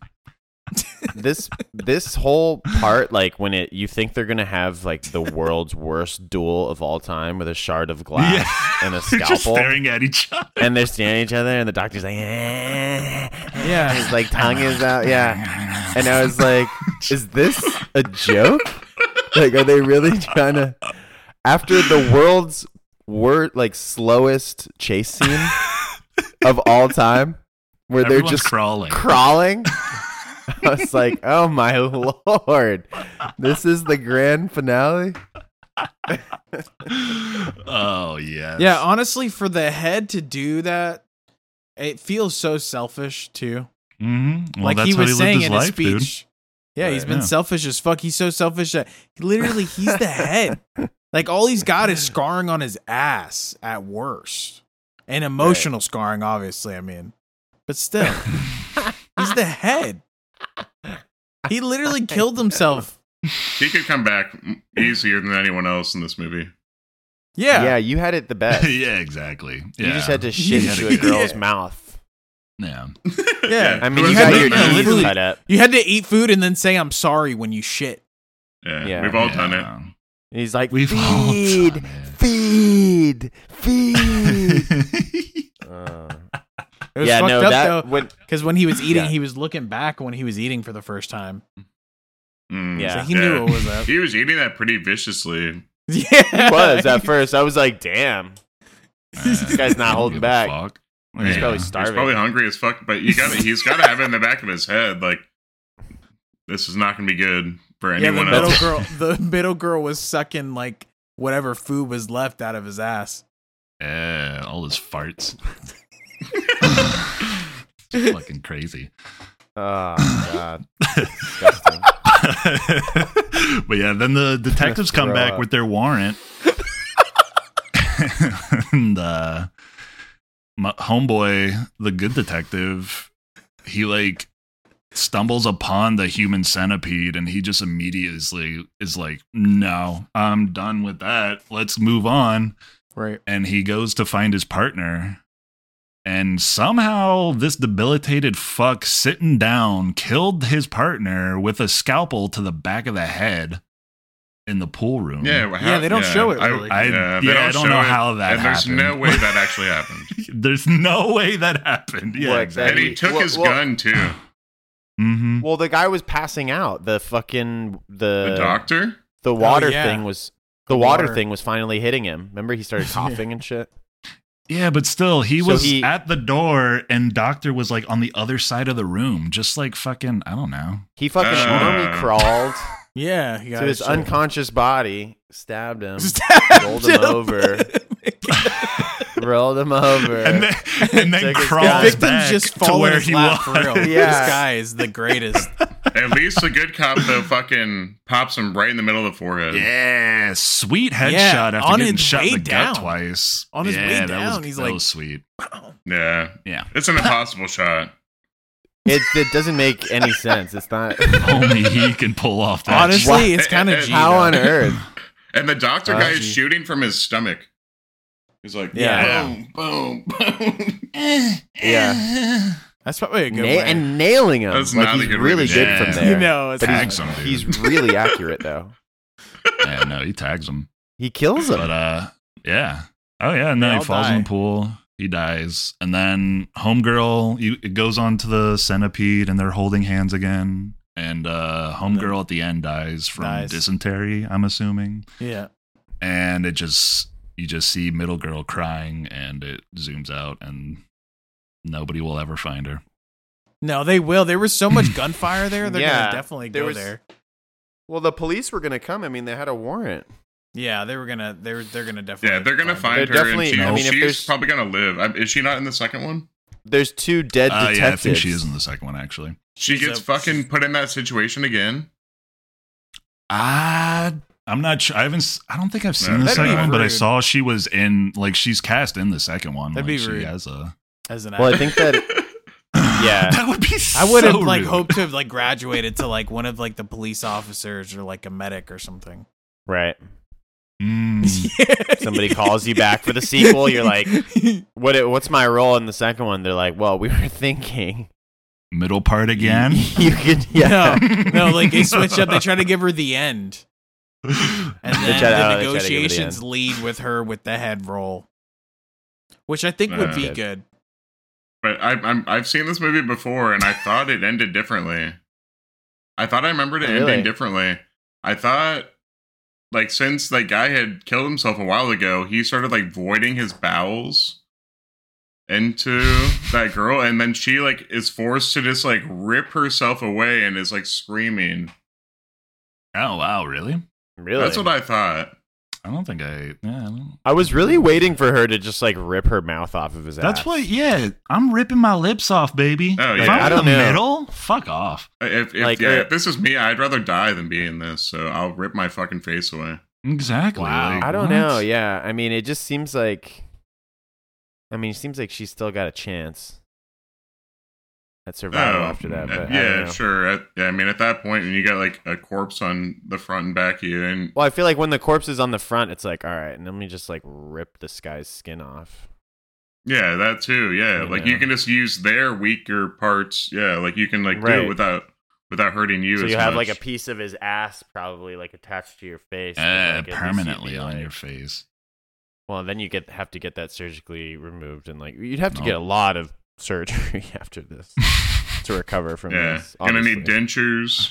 This whole part, like when you think they're gonna have like the world's worst duel of all time with a shard of glass and a They're just scalpel, staring at each other. and they're staring at each other, and the doctor's like, yeah, his like tongue is out, yeah. And I was like, is this a joke? Like, are they really trying to? After the world's slowest chase scene of all time, where they're Everyone's just crawling. I was like, oh my lord, this is the grand finale. Oh yes. Yeah, honestly, for the head to do that, it feels so selfish too. Mm-hmm. Well, Like that's he how was lived saying his in his life, dude. speech. Yeah, he's Right. been Yeah. selfish as fuck. He's so selfish that literally he's the head. Like all he's got is scarring on his ass at worst. And emotional scarring, obviously, I mean. But still. He's the head. He literally killed himself. He could come back easier than anyone else in this movie. Yeah, you had it the best. Yeah, exactly. Yeah. You just had to shit You into had a to- girl's Yeah. mouth. Yeah. Yeah. I mean, Who you has got to your do that? knees literally- cut up. You had to eat food and then say I'm sorry when you shit. Yeah, Yeah. we've all done it. Yeah. And he's like, We've all feed, done it. feed, feed. It was Yeah, fucked no, up that though. when Because when he was eating, Yeah. he was looking back when he was eating for the first time. Mm. Yeah. So he knew it was up. He was eating that pretty viciously. Yeah. he was at first, I was like, damn, this guy's not holding back. Fuck. He's Yeah. probably He's starving. probably hungry as fuck, but he's got to have it in the back of his head. Like, this is not going to be good for Yeah, the anyone middle else. girl. The middle girl was sucking like whatever food was left out of his ass. Yeah, all his farts. It's fucking crazy. Oh god, disgusting. But yeah, then the detectives come throw back up. with their warrant. And my homeboy, the good detective, he like stumbles upon the human centipede, and he just immediately is like, no, I'm done with that. Let's move on. Right. And he goes to find his partner. And somehow this debilitated fuck sitting down killed his partner with a scalpel to the back of the head in the pool room. Yeah, Yeah, they don't show it, really. I they don't show know it, how that and happened. there's no way that actually happened. There's no way that happened. Yeah, What, exactly. And he took Well, his well- gun too. Mm-hmm. Well, the guy was passing out. The fucking The doctor? the water yeah. thing was the water Water. thing was finally hitting him. Remember, he started coughing and shit. Yeah, but still, he So was he- at the door, and Doctor was like on the other side of the room, just like fucking, I don't know. He fucking army crawled Yeah, he got to his shit. unconscious body, stabbed him, Stabbed rolled him over, rolled him over. And then Took his crawls gun. Victims back just to fall in where his he lap was. for real. Yeah. This guy is the greatest. At least the good cop, though, fucking pops him right in the middle of the forehead. Yeah, sweet headshot Yeah, after on getting his shot in way the gut down. twice. On his way that down, was, he's that like- was sweet. Yeah. Yeah. It's an impossible shot. It doesn't make any sense. It's not. Only he can pull off that. Honestly, What? it's kind of G. How though. on earth? And the doctor guy is gee. shooting from his stomach. He's like, Yeah. boom, boom, boom. Yeah. That's probably a good way. And nailing him. That's like not a he's good way really to good do from it. there. You know, it's but Tags him, dude. he's really accurate though. Yeah, no, he tags him. He kills him. But yeah. Oh yeah, and They then he all falls in die. the pool. He dies, and then Homegirl it goes on to the centipede, and they're holding hands again. And Homegirl at the end dies from Dies. dysentery. I'm assuming, yeah. and you just see Middle Girl crying, and it zooms out, and nobody will ever find her. No, they will. There was so much gunfire there. They're Yeah, gonna definitely there go was- there. Well, the police were gonna come. I mean, they had a warrant. Yeah, they were gonna. They're gonna definitely. Yeah, they're gonna find They're her, definitely- and I mean, if she's there's- probably gonna live. Is she not in the second one? There's two dead detectives. Yeah, I think she is in the second one actually. She She's gets a- fucking put in that situation again. I'm not sure. I don't think I've seen No, the that'd second be one, but I rude. saw she was in. Like, she's cast in the second one. That'd like, be she rude. has a. as an Well, I actor. think that. Yeah. that would be. I would have so like rude. hoped to have like graduated to like one of like the police officers or like a medic or something. Right. Mm. Somebody calls you back for the sequel. You're like, what's my role in the second one? They're like, well, we were thinking Middle part again. you could. Yeah. no, like they switch up. They try to give her the end, and then try to- the they try to give her the negotiations end. lead with her with the head role, which I think would be Yeah. good. But I've seen this movie before, and I thought it ended differently. I thought I remembered it Really? ending differently. I thought, like, since that guy had killed himself a while ago, he started like voiding his bowels into that girl, and then she like is forced to just like rip herself away and is like screaming. Oh wow, really? Really? That's what I thought. I don't think I. Yeah, I don't- I was really waiting for her to just like rip her mouth off of his That's ass. what. Yeah, I'm ripping my lips off, baby. Oh, If yeah. I'm I in the don't know. middle, fuck off. If Like, if this is me, I'd rather die than be in this. So I'll rip my fucking face away. Exactly. Wow. like, I don't what? know. Yeah. I mean, it just seems like. I mean, it seems like she's still got a chance at survival after that. But I don't yeah, know. sure. I mean, at that point, when you got like a corpse on the front and back of you, and Well, I feel like when the corpse is on the front, it's like, all right, and let me just like rip this guy's skin off. yeah, that too. Yeah, You like know. you can just use their weaker parts. Yeah, like you can like do Right. it without hurting you. So as you have much. like a piece of his ass probably like attached to your face. but, like, at least you'd Permanently be, on like- your face. Well, then you have to get that surgically removed, and like you'd have to No. get a lot of surgery after this to recover from yeah. this. Gonna obviously. need dentures.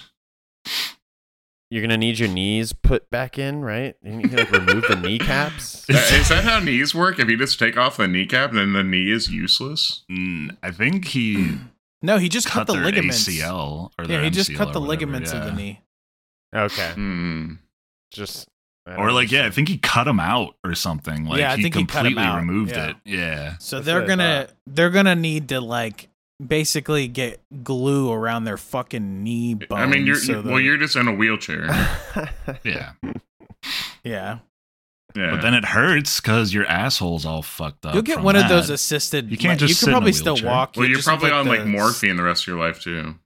You're gonna need your knees put back in, right? And you can like remove the kneecaps. Is that how knees work? If you just take off the kneecap, then the knee is useless. I think he No, he just cut cut the their ligaments. ACL or Yeah, their he just MCL cut the or whatever, ligaments of the yeah. knee. Okay, Hmm. just I Or don't like, yeah, I understand. think he cut him out or something. Like, Yeah, I he think he cut him completely out, removed yeah. it. Yeah. So That's they're what I gonna need to like basically get glue around their fucking knee bones. I mean, so you're just in a wheelchair. Yeah. yeah. Yeah. But then it hurts because your asshole's all fucked up. You'll get from one of those that. assisted. You can't like, just you sit in can a probably still wheelchair. walk. well, You you're just have, probably on like the- morphine the rest of your life too.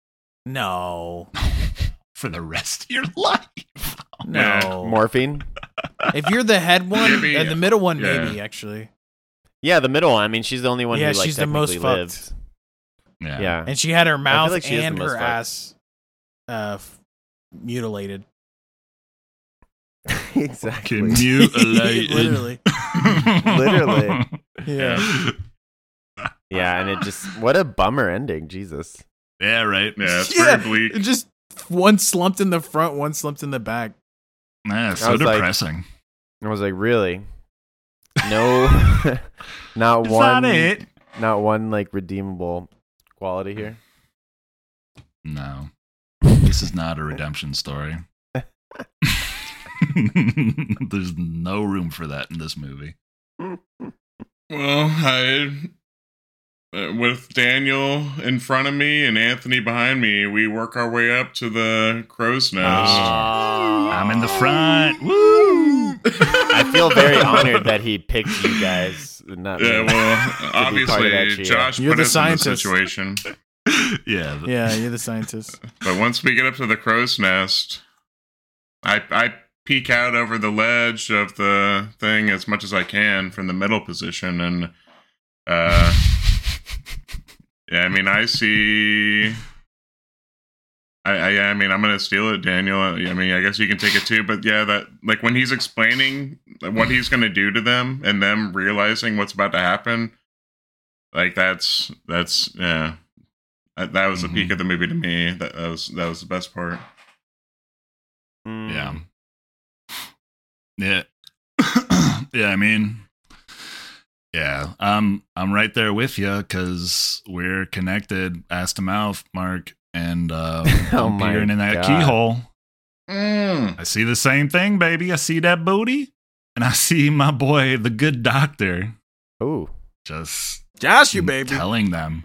No, for the rest of your life. no. morphine. If you're the head one Maybe- and the middle one, yeah. maybe actually. Yeah, the middle one. I mean, she's the only one Yeah, who like she's the most technically lived. fucked. Yeah. Yeah. And she had her mouth like she is the and most her fucked. ass mutilated. Exactly. Fucking mutilated. Literally. Literally. Yeah. Yeah, and it just what a bummer ending, Jesus. Yeah, right. Yeah, it's very bleak. Just one slumped in the front, one slumped in the back. Nah, so was like- depressing. I was like, really? No, not Is one. that it? Not one like redeemable quality here. No. This is not a redemption story. There's no room for that in this movie. Well, with Daniel in front of me and Anthony behind me, we work our way up to the crow's nest. I'm in the front. Woo! I feel very honored that he picked you guys. Not Yeah, me. well, part of that obviously, trio. Josh You're put the us in this scientist. situation. Yeah. Yeah, you're the scientist. But once we get up to the crow's nest, I peek out over the ledge of the thing as much as I can from the middle position, and yeah, I mean, I see. I mean, I'm gonna steal it, Daniel. I mean, I guess you can take it too. But yeah, that like when he's explaining what he's gonna do to them, and them realizing what's about to happen, like that's yeah. That was the peak of the movie to me. That was the best part. Mm. Yeah. Yeah. Yeah, I mean, yeah, I'm right there with you because we're connected ass to mouth, Mark, and I'm my peering in that God. keyhole. Mm. I see the same thing, baby. I see that booty, and I see my boy, the good doctor, Ooh, just Josh, you baby. telling them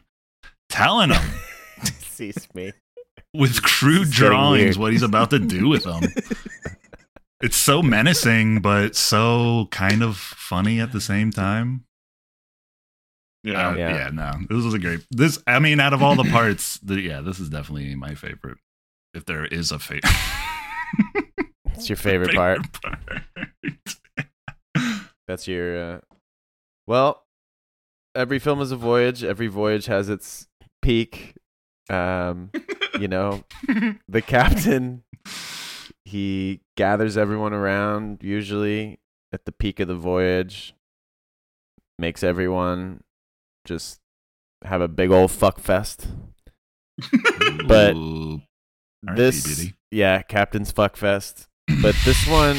cease me. with crude This is getting drawings weird. what he's about to do with them. It's so menacing, but so kind of funny at the same time. Yeah. Yeah. No, this was a great. This, I mean, out of all the parts, this is definitely my favorite. If there is a favorite, It's your favorite part. That's your. Well, every film is a voyage. Every voyage has its peak. You know, the captain. He gathers everyone around, usually at the peak of the voyage, makes everyone just have a big old fuck fest. But Ooh, R.I.P. this, Diddy. yeah, Captain's fuck fest. But this one,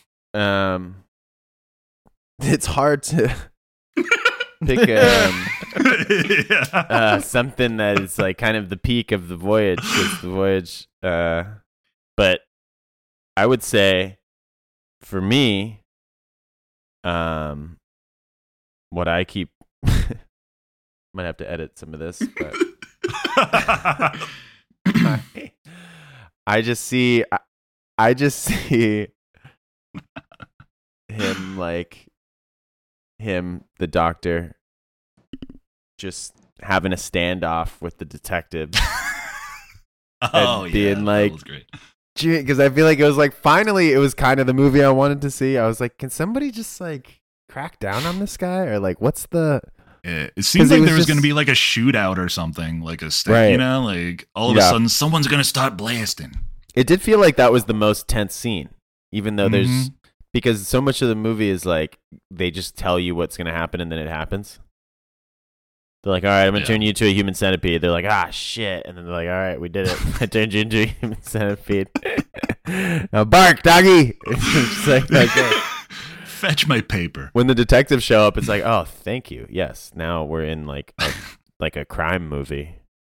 it's hard to pick something that is like kind of the peak of the voyage. 'Cause the voyage, but I would say, for me, what I keep might have to edit some of this, but I just see him, like him, the doctor, just having a standoff with the detective. Oh, being yeah, like- that was great. Because I feel like it was like finally it was kind of the movie I wanted to see. I was like, can somebody just like crack down on this guy, or like what's the Yeah, it seems 'Cause it like was there was just- going to be like a shootout or something, like a sting, Right. you know, like all of a Yeah. sudden someone's going to start blasting. It did feel like that was the most tense scene, even though there's Mhm. because so much of the movie is like they just tell you what's going to happen and then it happens. They're like, all right, I'm going Yeah. to turn you into a human centipede. They're like, ah, shit. And then they're like, all right, we did it. I turned you into a human centipede. Now bark, doggy. It's just like, okay. Fetch my paper. When the detectives show up, it's like, oh, thank you. Yes, now we're in like a crime movie.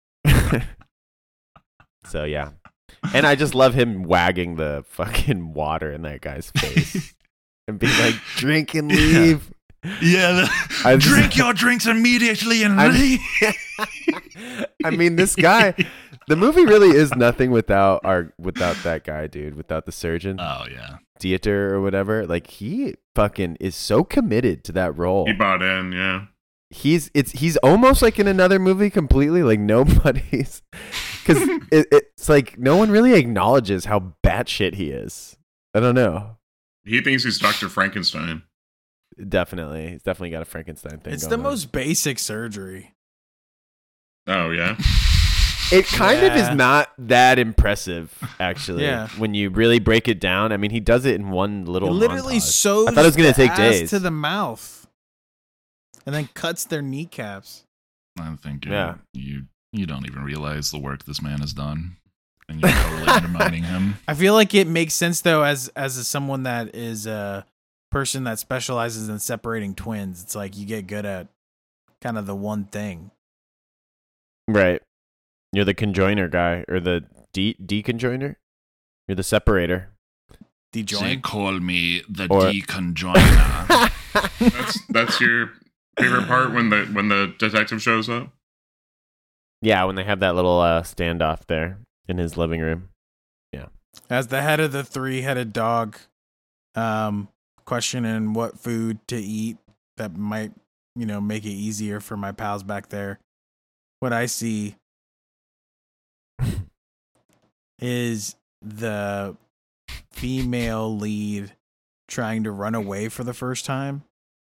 So, yeah. And I just love him wagging the fucking water in that guy's face and being like, drink and leave. Yeah, I just- drink your drinks immediately and I- leave. I mean, this guy, the movie really is nothing without that guy, dude, without the surgeon, Oh yeah, Dieter or whatever. Like, he fucking is so committed to that role. He bought in, yeah. He's almost like in another movie completely. Like, nobody's, because it's like no one really acknowledges how batshit he is. I don't know. He thinks he's Dr. Frankenstein. Definitely, he's definitely got a Frankenstein thing. It's going the on. most basic surgery. Oh, yeah. It kind of Yeah. is not that impressive, actually. Yeah. When you really break it down, I mean, he does it in one It little. literally montage. sews I thought it was gonna the take ass days. to the mouth, and then cuts their kneecaps. I think Yeah. you You don't even realize the work this man has done, and you're totally undermining him. I feel like it makes sense though, as someone that is a person that specializes in separating twins. It's like you get good at kind of the one thing. Right. You're the conjoiner guy, or the deconjoiner. You're the separator. They Dejoin. call me the Or- deconjoiner. That's your favorite part when the detective shows up. Yeah, when they have that little standoff there in his living room. As the head of the 3-headed dog, questioning what food to eat that might, make it easier for my pals back there. What I see is the female lead trying to run away for the first time.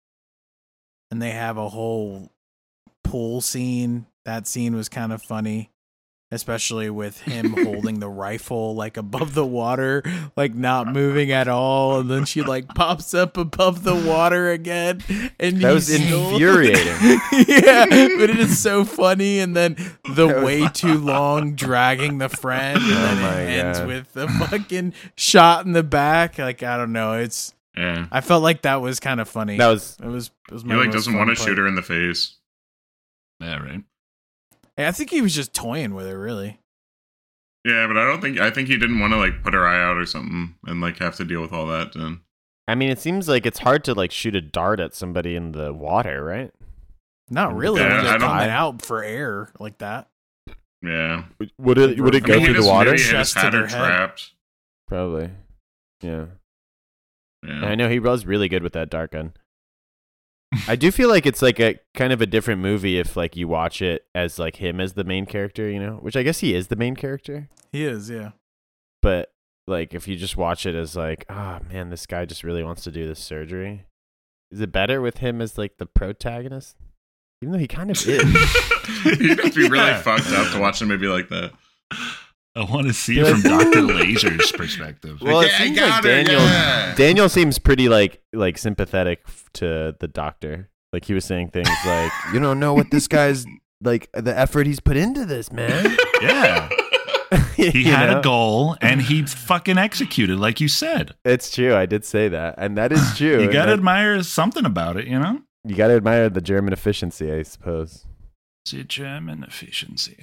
And they have a whole pool scene. That scene was kind of funny, especially with him holding the rifle like above the water, like not moving at all. And then she like pops up above the water again. And That was he's still- infuriating. Yeah, but it is so funny. And then the way too long dragging the friend, and then my it ends God. with the fucking shot in the back. Like, I don't know. Yeah. I felt like that was kind of funny. That was It was He my like most doesn't fun want to part. shoot her in the face. Yeah, right. Hey, I think he was just toying with her, really. Yeah, but I think he didn't want to like put her eye out or something and like have to deal with all that. Then. I mean, it seems like it's hard to like shoot a dart at somebody in the water, right? Not really Yeah, when I they're don't- coming out for air like that. Yeah. Would it I go mean, he through the just water? knew he Chest to had her their head. trapped. Probably. Yeah. Yeah. I know he was really good with that dart gun. I do feel like it's like a kind of a different movie if like you watch it as like him as the main character, which I guess he is the main character. He is, yeah. But like if you just watch it as like, oh man, this guy just really wants to do this surgery. Is it better with him as like the protagonist? Even though he kind of is. You'd have to be really Yeah. fucked up to watch a movie like that. I want to see it from Dr. Laser's perspective. Well, it Yeah, I seems got like her, Daniel. yeah. Daniel seems pretty like sympathetic to the doctor. Like he was saying things like, "You don't know what this guy's like the effort he's put into this, man." Yeah. You He had know? a goal and he fucking executed, like you said. It's true. I did say that, and that is true. You And got to that- admire something about it, you know? you got to admire the German efficiency, I suppose. It's a German efficiency.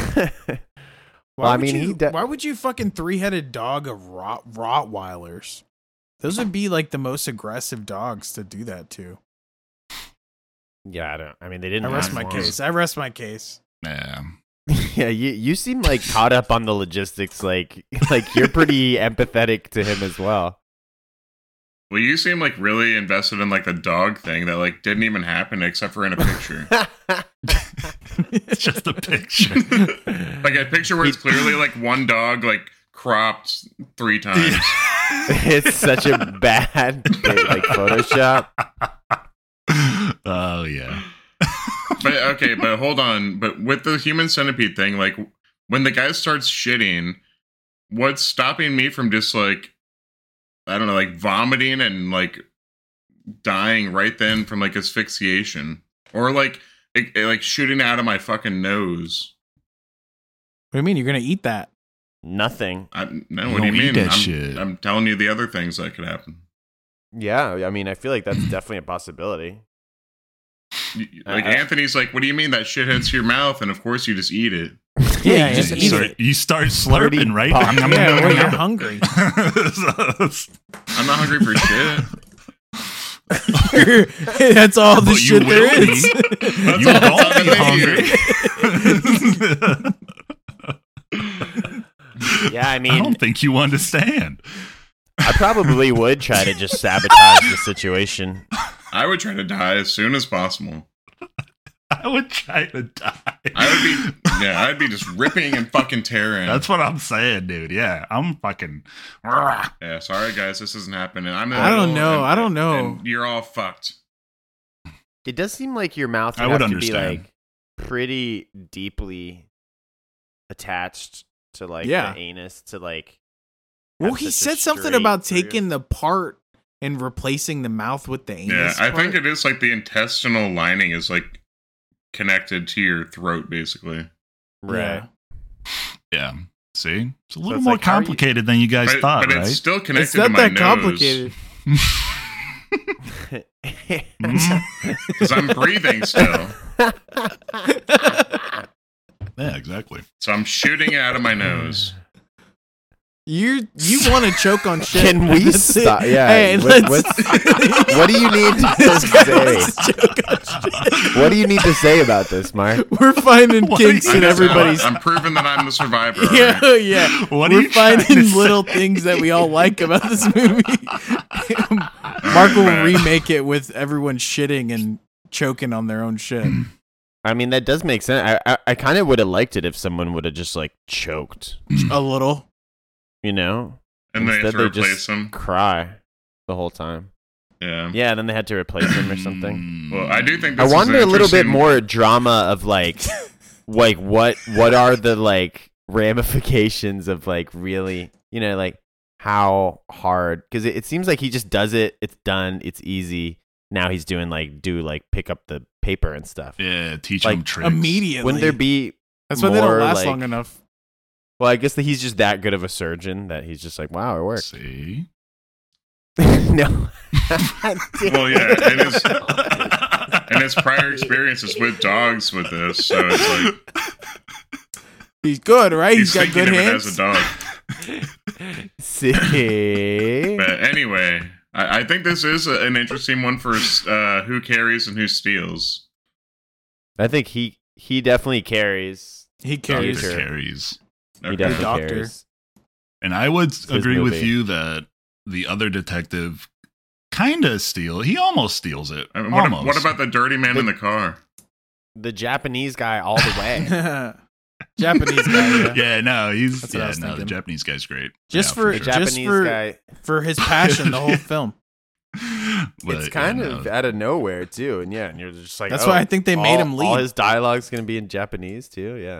Well, I mean, why would you fucking 3-headed dog of Rottweilers? Those would be like the most aggressive dogs to do that to. Yeah, I mean, they didn't. I rest have my one. case. I rest my case. Yeah. Yeah, you seem like caught up on the logistics. Like you're pretty empathetic to him as well. Well, you seem like really invested in like the dog thing that like didn't even happen except for in a picture. It's just a picture. Like a picture where it's clearly like one dog like cropped 3 times. It's such a bad like Photoshop. Oh, yeah. But hold on. But with the human centipede thing, like when the guy starts shitting, what's stopping me from just like, I don't know, like vomiting and like dying right then from like asphyxiation or like like shooting out of my fucking nose? What do you mean? You're going to eat that? Nothing. No, You what do you don't eat mean? that shit. I'm telling you the other things that could happen. Yeah, I mean, I feel like that's definitely a possibility. Like I- Anthony's like, what do you mean that shit hits your mouth? And of course you just eat it. Yeah, you just just eat So it. you start Already slurping, right? popped. Yeah, well, you're hungry. I'm not hungry for shit. That's all the But you shit there will is. You don't be hungry. Yeah, I I mean, don't think you understand. I probably would try to just sabotage the situation. I would try to die as soon as possible. I would try to die. I'd be just ripping and fucking tearing. That's what I'm saying, dude. Yeah, I'm fucking. Yeah, sorry guys, this isn't happening. I'm in the I don't middle know. and- I don't know. and you're all fucked. It does seem like your mouth I would would have to be understand. like pretty deeply attached to like Yeah. the anus to like. Well, have he such a said something straight about through. taking the part and replacing the mouth with the Yeah, anus. I think part. it is like the intestinal lining is like connected to your throat, basically. Right. Yeah. See? It's a little it's more like, how are you- complicated than you guys thought, but right? it's still connected It's not to my that complicated. because I'm breathing still. Yeah, exactly. So I'm shooting it out of my nose. You want to choke on shit. Can we That's it. stop? Yeah. Hey, what, let's, what do you need to say? let's choke on shit. What do you need to say about this, Mark? We're finding What are kinks you- in everybody's. I'm proving that I'm the survivor. Yeah, alright? yeah. What are We're you trying to finding say? little things that we all like about this movie. Mark will Right. remake it with everyone shitting and choking on their own shit. I mean, that does make sense. I kind of would have liked it if someone would have just like choked, A little. you know? And they have Instead to they replace just him. cry the whole time. Yeah. Yeah, then they had to replace him or something. Well, I do think I this wanted is a little bit interesting- more drama of like what are the like ramifications of like really, you know, like how hard, because it seems like he just does it, it's done, it's easy. Now he's doing like pick up the paper and stuff. Yeah, teach Like, them tricks. Immediately. Wouldn't there be That's why they don't more, last like- long enough. well, I guess that he's just that good of a surgeon that he's just like, wow, it worked. See? No. Well, yeah, and his prior experiences with dogs with this, so it's like He's good, right? he's He's got good thinking of it hands. as a dog. See? But anyway, I think this is an interesting one for who carries and who steals. I think he definitely carries. He Doctor carries. Sure. carries. He Okay. definitely Doctor. carries. And I would his agree with movie. you that the other detective kind of steals. He almost steals it. I mean, almost. what about the dirty man in the car? The Japanese guy all the way. Japanese guy. Yeah. Yeah, no, he's That's what I was the thinking. Japanese guy's great. Just Yeah, for- The sure. Just Japanese for- guy. For his passion, the whole film. But, It's kind yeah, of no. out of nowhere too, and yeah, and you're just like, That's oh, why I think they made all- him lead. All his dialogue's gonna be in Japanese too. Yeah.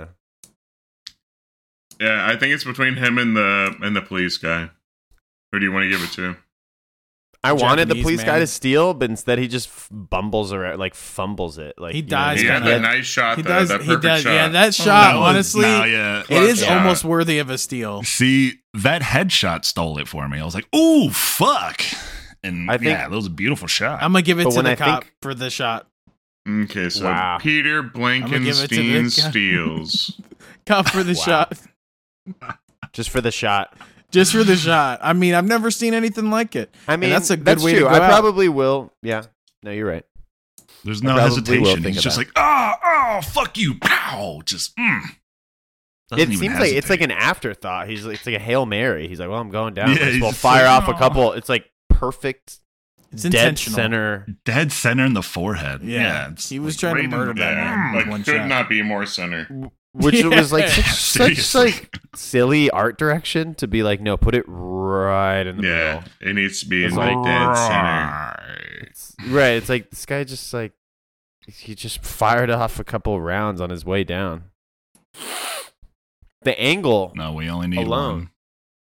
Yeah, I think it's between him and the police guy. Who do you want to give it to? I wanted the Japanese police guy man. to steal, but instead he just bumbles around, like fumbles it. Like He you know, dies He had kinda- that nice shot, He though. does. That He perfect does. shot. Yeah, that Oh, shot. that was- Honestly, no, yeah. it is shot. almost worthy of a steal. See, that headshot stole it for me. I was like, "Ooh, fuck!" And I think- yeah, that was a beautiful shot. I'm gonna give it But to when the I cop think- for the shot. Okay, so Wow. Peter give it to the Blankenstein guy. steals. Cop for the Wow. shot. just for the shot. Just for the shot. I mean, I've never seen anything like it. I mean, that's a good way to true. go I out. probably will. Yeah. No, you're right. There's I no probably will hesitation. think He's of just that. like, "Oh, fuck you, pow!" Just. Doesn't It even seems like it's like hesitate. an afterthought. It's like a Hail Mary. He's like, well, I'm going down. Yeah, he's We'll just fire like, off a "Oh." couple. It's like perfect It's dead intentional. center. dead center in the forehead. Yeah, it's he was like trying to right in the- murder that Yeah, man with like one could shot. not be more center. Which Yeah. was like such Seriously. like silly art direction to be like, no, put it right in the Yeah, middle. it needs to be in It's the like- dead center. Right. It's, right. It's like this guy just like he just fired off a couple rounds on his way down. The angle No, we only need alone.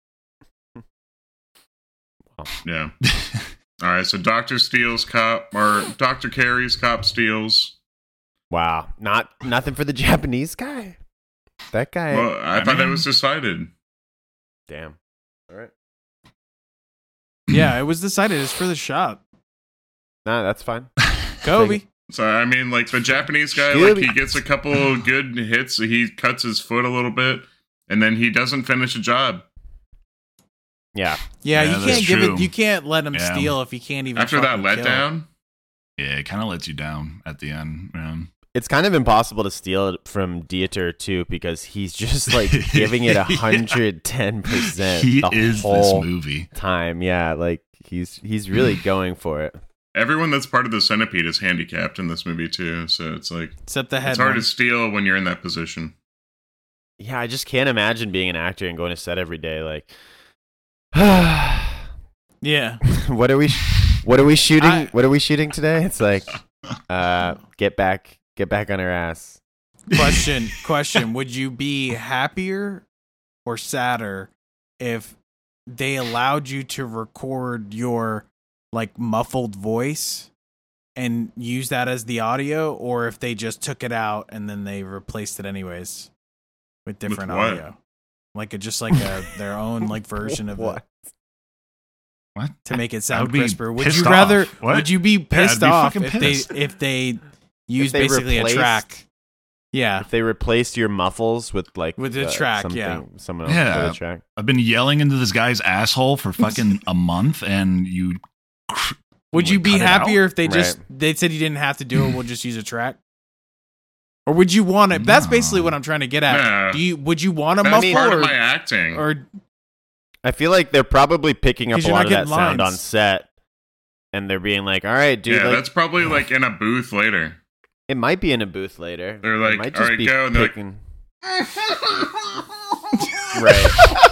Yeah. All right, so Doctor steals cop, or Doctor carries cop steals. Wow. Nothing for the Japanese guy. That guy. Well, I thought that was decided. Damn. All right. Yeah, it was decided. It's for the shot. Nah, that's fine. Kobe. So I mean, like the Japanese guy, Scooby. like he gets a couple good hits. He cuts his foot a little bit, and then he doesn't finish a job. Yeah. Yeah, Yeah, you that's can't give true. it. You can't let him Yeah. steal if he can't even. After that fucking kill. letdown, Yeah, it kind of lets you down at the end. Man. It's kind of impossible to steal it from Dieter too because he's just like giving it 110% He the is whole this movie. time. Yeah, like he's really going for it. everyone that's part of the centipede is handicapped in this movie too. So it's like Except the head. it's hard one. to steal when you're in that position. Yeah, I just can't imagine being an actor and going to set every day like Yeah. what are we shooting? I- What are we shooting today? It's like get back on her ass. Question. Would you be happier or sadder if they allowed you to record your like muffled voice and use that as the audio, or if they just took it out and then they replaced it anyways? with different what? audio, just like their own like version of What? it What? to make it I sound would be crisper. Would pissed you rather? off. What? Would you be pissed I'd be off fucking pissed. if they use they basically replaced- a track? Yeah, If they replaced your muffles with like With a track, something, yeah. someone else Yeah. with a track. I've been yelling into this guy's asshole for fucking a month, and you. would you like, be cut it happier out? if they just they said you didn't have to do it? We'll just use a track. Or would you want it? That's basically what I'm trying to get at. No. Would you want a That's muffle part of or, my acting. or I feel like they're probably picking up 'Cause a you're lot not of that getting sound on lines. set, and they're being like, "All right, dude, yeah, like, that's probably like in a booth later. it might be in a booth later. They're It like, might "All right, go," and they're like- picking- right.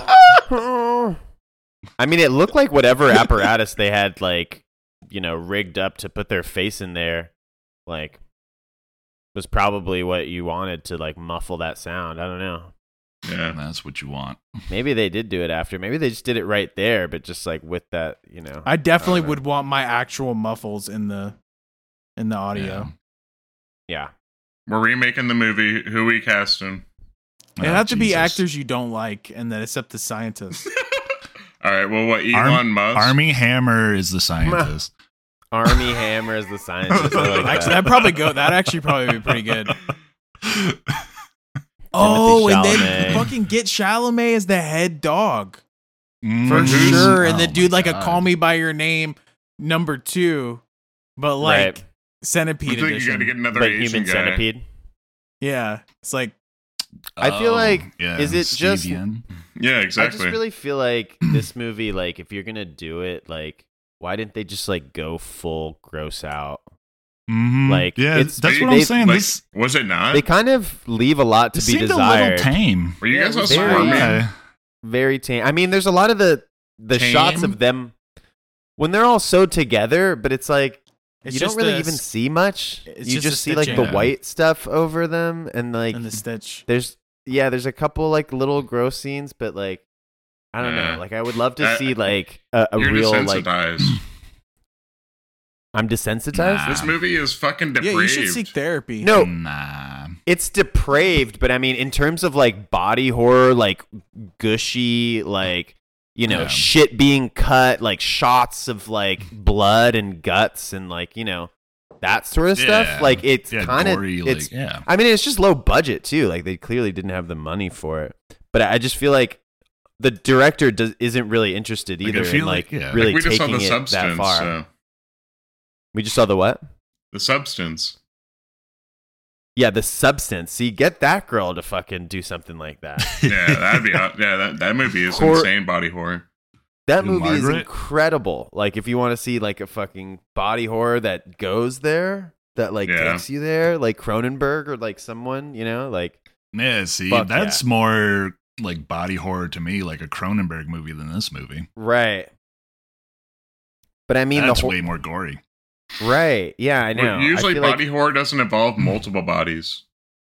I mean, it looked like whatever apparatus they had, like, rigged up to put their face in there, like, was probably what you wanted to like muffle that sound. I don't know. Yeah. That's what you want. Maybe they did do it after. Maybe they just did it right there, but just like with that, I definitely know. would want my actual muffles in the audio. Yeah. We're remaking the movie. Who we casting? It have to be actors you don't like, and then except the scientists. All right. Well, what Elon Musk? Army Hammer is the scientist. Army Hammer is the scientist. I like Actually, that. that'd actually probably be pretty good. Oh, and then Chalamet. fucking get Chalamet as the head dog for Mm. sure, and Oh then do my like God. a Call Me by Your Name #2, but like Right. I Centipede think you got edition. to get another But Asian human guy. centipede. Yeah, it's like I feel like, yeah, is it Steve just- Yen. Yeah, I exactly. just really feel like this movie, like, if you're gonna do it, like, why didn't they just like go full gross out? Mhm. Like, yeah, it's- that's what they- I'm saying. Like, This was it not? They kind of leave a lot to it be seemed desired. a little tame. Were you Yeah, guys it all was very- squirming? Yeah. Very tame. I mean, there's a lot of the Tame? shots of them when they're all sewed together, but it's like it's you don't just really the even s- see much. it's You just the just see like the stitching. white stuff over them, and like and the stitch. there's a couple like little gross scenes, but like I don't Yeah. know. Like I would love to Uh, see like a You're real like desensitized. I'm desensitized. Nah. This movie is fucking Yeah, depraved. you should seek therapy. No, Nah. it's depraved, but I mean, in terms of like body horror, like gushy, like Yeah. shit being cut, like shots of like blood and guts, and like that sort of Yeah. stuff. Like it's Yeah, kind of gory, it's. like, yeah. I mean, it's just low budget too. Like they clearly didn't have the money for it. But I just feel like the director isn't really interested Like, I either in feel like like, yeah. really we just saw taking the it that substance. far. So. We just saw the what? The substance. Yeah, the substance. See, get that girl to fucking do something like that. Yeah, that'd be. That movie is Hor- insane body horror. That Who, movie is Margaret? incredible. Like, if you want to see like a fucking body horror that goes there, that like Yeah. takes you there, like Cronenberg or like someone, like Yeah, see, Fuck that's more like body horror to me, like a Cronenberg movie than this movie. right. But I mean, That's the whole way more gory. right. Yeah, I know. Well, usually, I feel body like, horror doesn't involve multiple bodies.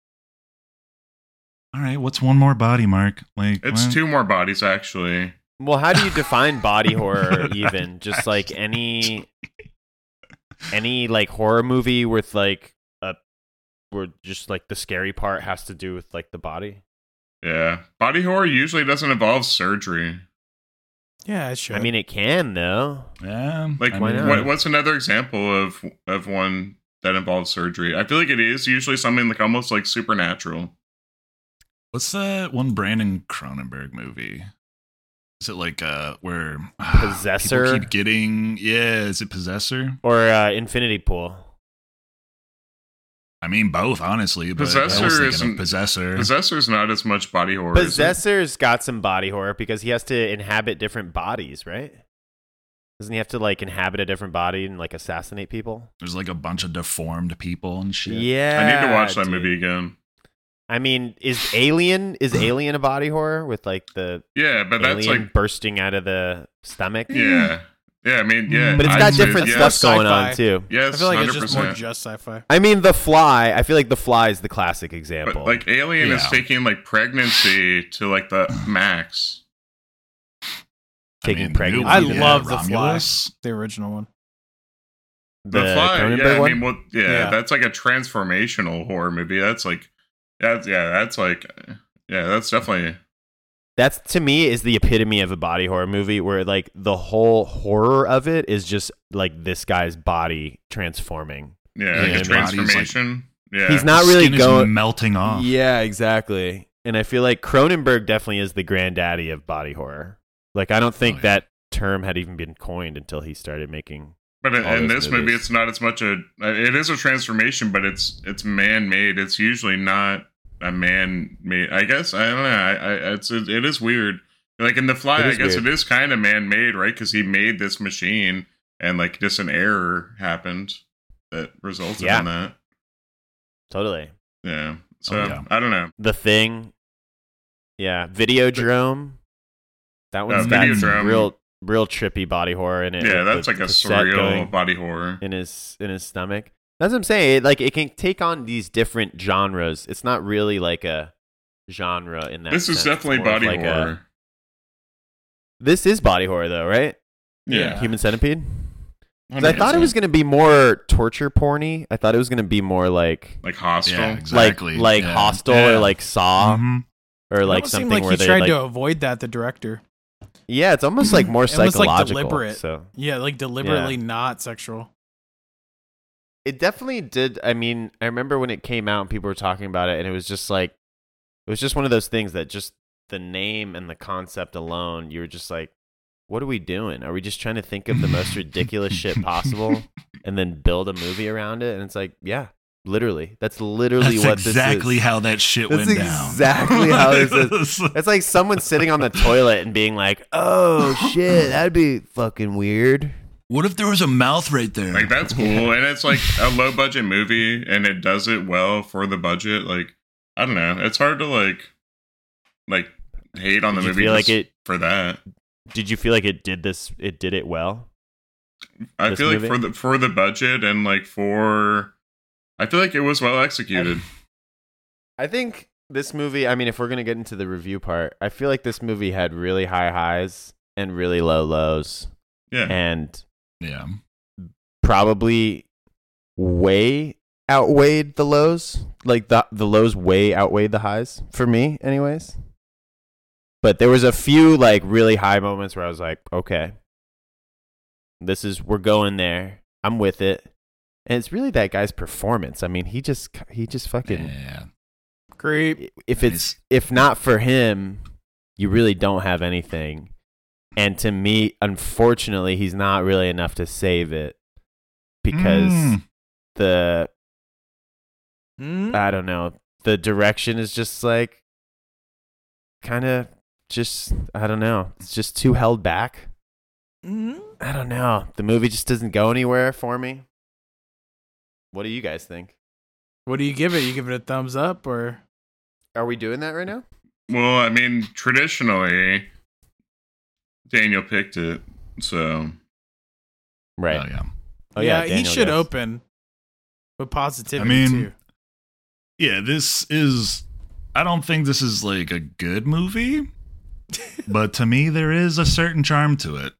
All right, what's one more body, Mark? Like It's what? 2 more bodies, actually. well, how do you define body horror? Even just like any like horror movie with like where just like the scary part has to do with like the body. Yeah, body horror usually doesn't involve surgery. Yeah, it should. I mean, it can though. Yeah, Like, I why mean, not? what's another example of one that involves surgery? I feel like it is usually something like almost like supernatural. What's that one Brandon Cronenberg movie? Is it like where Possessor? people keep getting? Yeah, is it Possessor? Or Infinity Pool. I mean, both, honestly. But I was Possessor thinking isn't- of Possessor. Possessor's not as much body horror. is it? Possessor's got some body horror because he has to inhabit different bodies, right? Doesn't he have to like inhabit a different body and like assassinate people? There's like a bunch of deformed people and shit. Yeah. I need to watch that dude. movie again. I mean, is Alien a body horror with like the Yeah, but that's alien like bursting out of the stomach? yeah. I mean, yeah. But it's I'd got say different yes. stuff going on Sci-fi. too. Yes, I feel like 100%. it's just more just sci-fi. I mean, The Fly. I feel like The Fly is the classic example. But like Alien is Yeah. taking like pregnancy to like the max. Taking I mean, pregnancy. I to love the- The Romulus. The original one. The, Fly, Cronenberg yeah, I one? mean, well, yeah, Yeah. that's like a transformational horror movie. That's like, that's like Yeah, that's definitely. That's, to me, is the epitome of a body horror movie, where like the whole horror of it is just like this guy's body transforming. Yeah, Yeah, like a his body's, transformation. Yeah. He's not His really skin is going melting off. Yeah, exactly. And I feel like Cronenberg definitely is the granddaddy of body horror. Like, I don't think yeah. that term had even been coined until he started making. But all in those this movie, movies. it's not as much a. It is a transformation, but it's man-made. It's usually not a man-made. I guess I don't know. It is weird. Like in The Fly, It I is guess weird. it is kind of man-made, right? Because he made this machine, and like just an error happened that resulted Yeah. in that. Totally. Yeah. So Oh, yeah. I don't know. The Thing. Yeah. Videodrome. That one's got some Videodrome. real trippy body horror in it. Yeah, with that's the like a cassette surreal going body horror. in his stomach. That's what I'm saying. It can take on these different genres. It's not really like a genre in that This is sense. It's definitely more of body like horror. This is body horror, though, right? Yeah. Human Centipede? 'Cause I thought it was going to be more torture porny. I thought it was going to be more like like Hostel. Yeah, exactly. like Yeah. Hostel Yeah. or like Saw Mhm. or It like almost something seemed like where he they tried like to avoid that, the director. yeah, it's almost like more It was, like, psychological. deliberate. So Yeah, like deliberately not sexual. it definitely did. I mean, I remember when it came out and people were talking about it, and it was just one of those things that just the name and the concept alone, you were just like, what are we doing? Are we just trying to think of the most ridiculous shit possible and then build a movie around it? And it's like, yeah, literally. That's literally That's what exactly this is. how that shit That's went down. exactly how this is. It's like someone sitting on the toilet and being like, oh shit, that'd be fucking weird. What if there was a mouth right there? Like that's cool, and it's like a low budget movie, and it does it well for the budget. Like I don't know, it's hard to like hate on the Did you movie feel just like it? for that. Did you feel like it did this? It did it well. I This feel like movie? for the budget and like I feel like it was well executed. I think this movie, I mean, if we're going to get into the review part, I feel like this movie had really high highs and really low lows. Yeah, And Yeah. probably way outweighed the lows. Like the lows way outweighed the highs for me, anyways. But there was a few like really high moments where I was like, okay, we're going there. I'm with it. And it's really that guy's performance. I mean, he just fucking. Yeah. Creep. If not for him, you really don't have anything. And to me, unfortunately, he's not really enough to save it because I don't know, the direction is just like kind of just, I don't know, it's just too held back. I don't know. The movie just doesn't go anywhere for me. What do you guys think? What do you give it? You give it a thumbs up or? Are we doing that right now? well, I mean, traditionally, Daniel picked it, so Right. Oh, yeah. Oh, yeah, he Daniel should does. open with positivity I mean, too. Yeah, this is. I don't think this is like a good movie, but to me, there is a certain charm to it.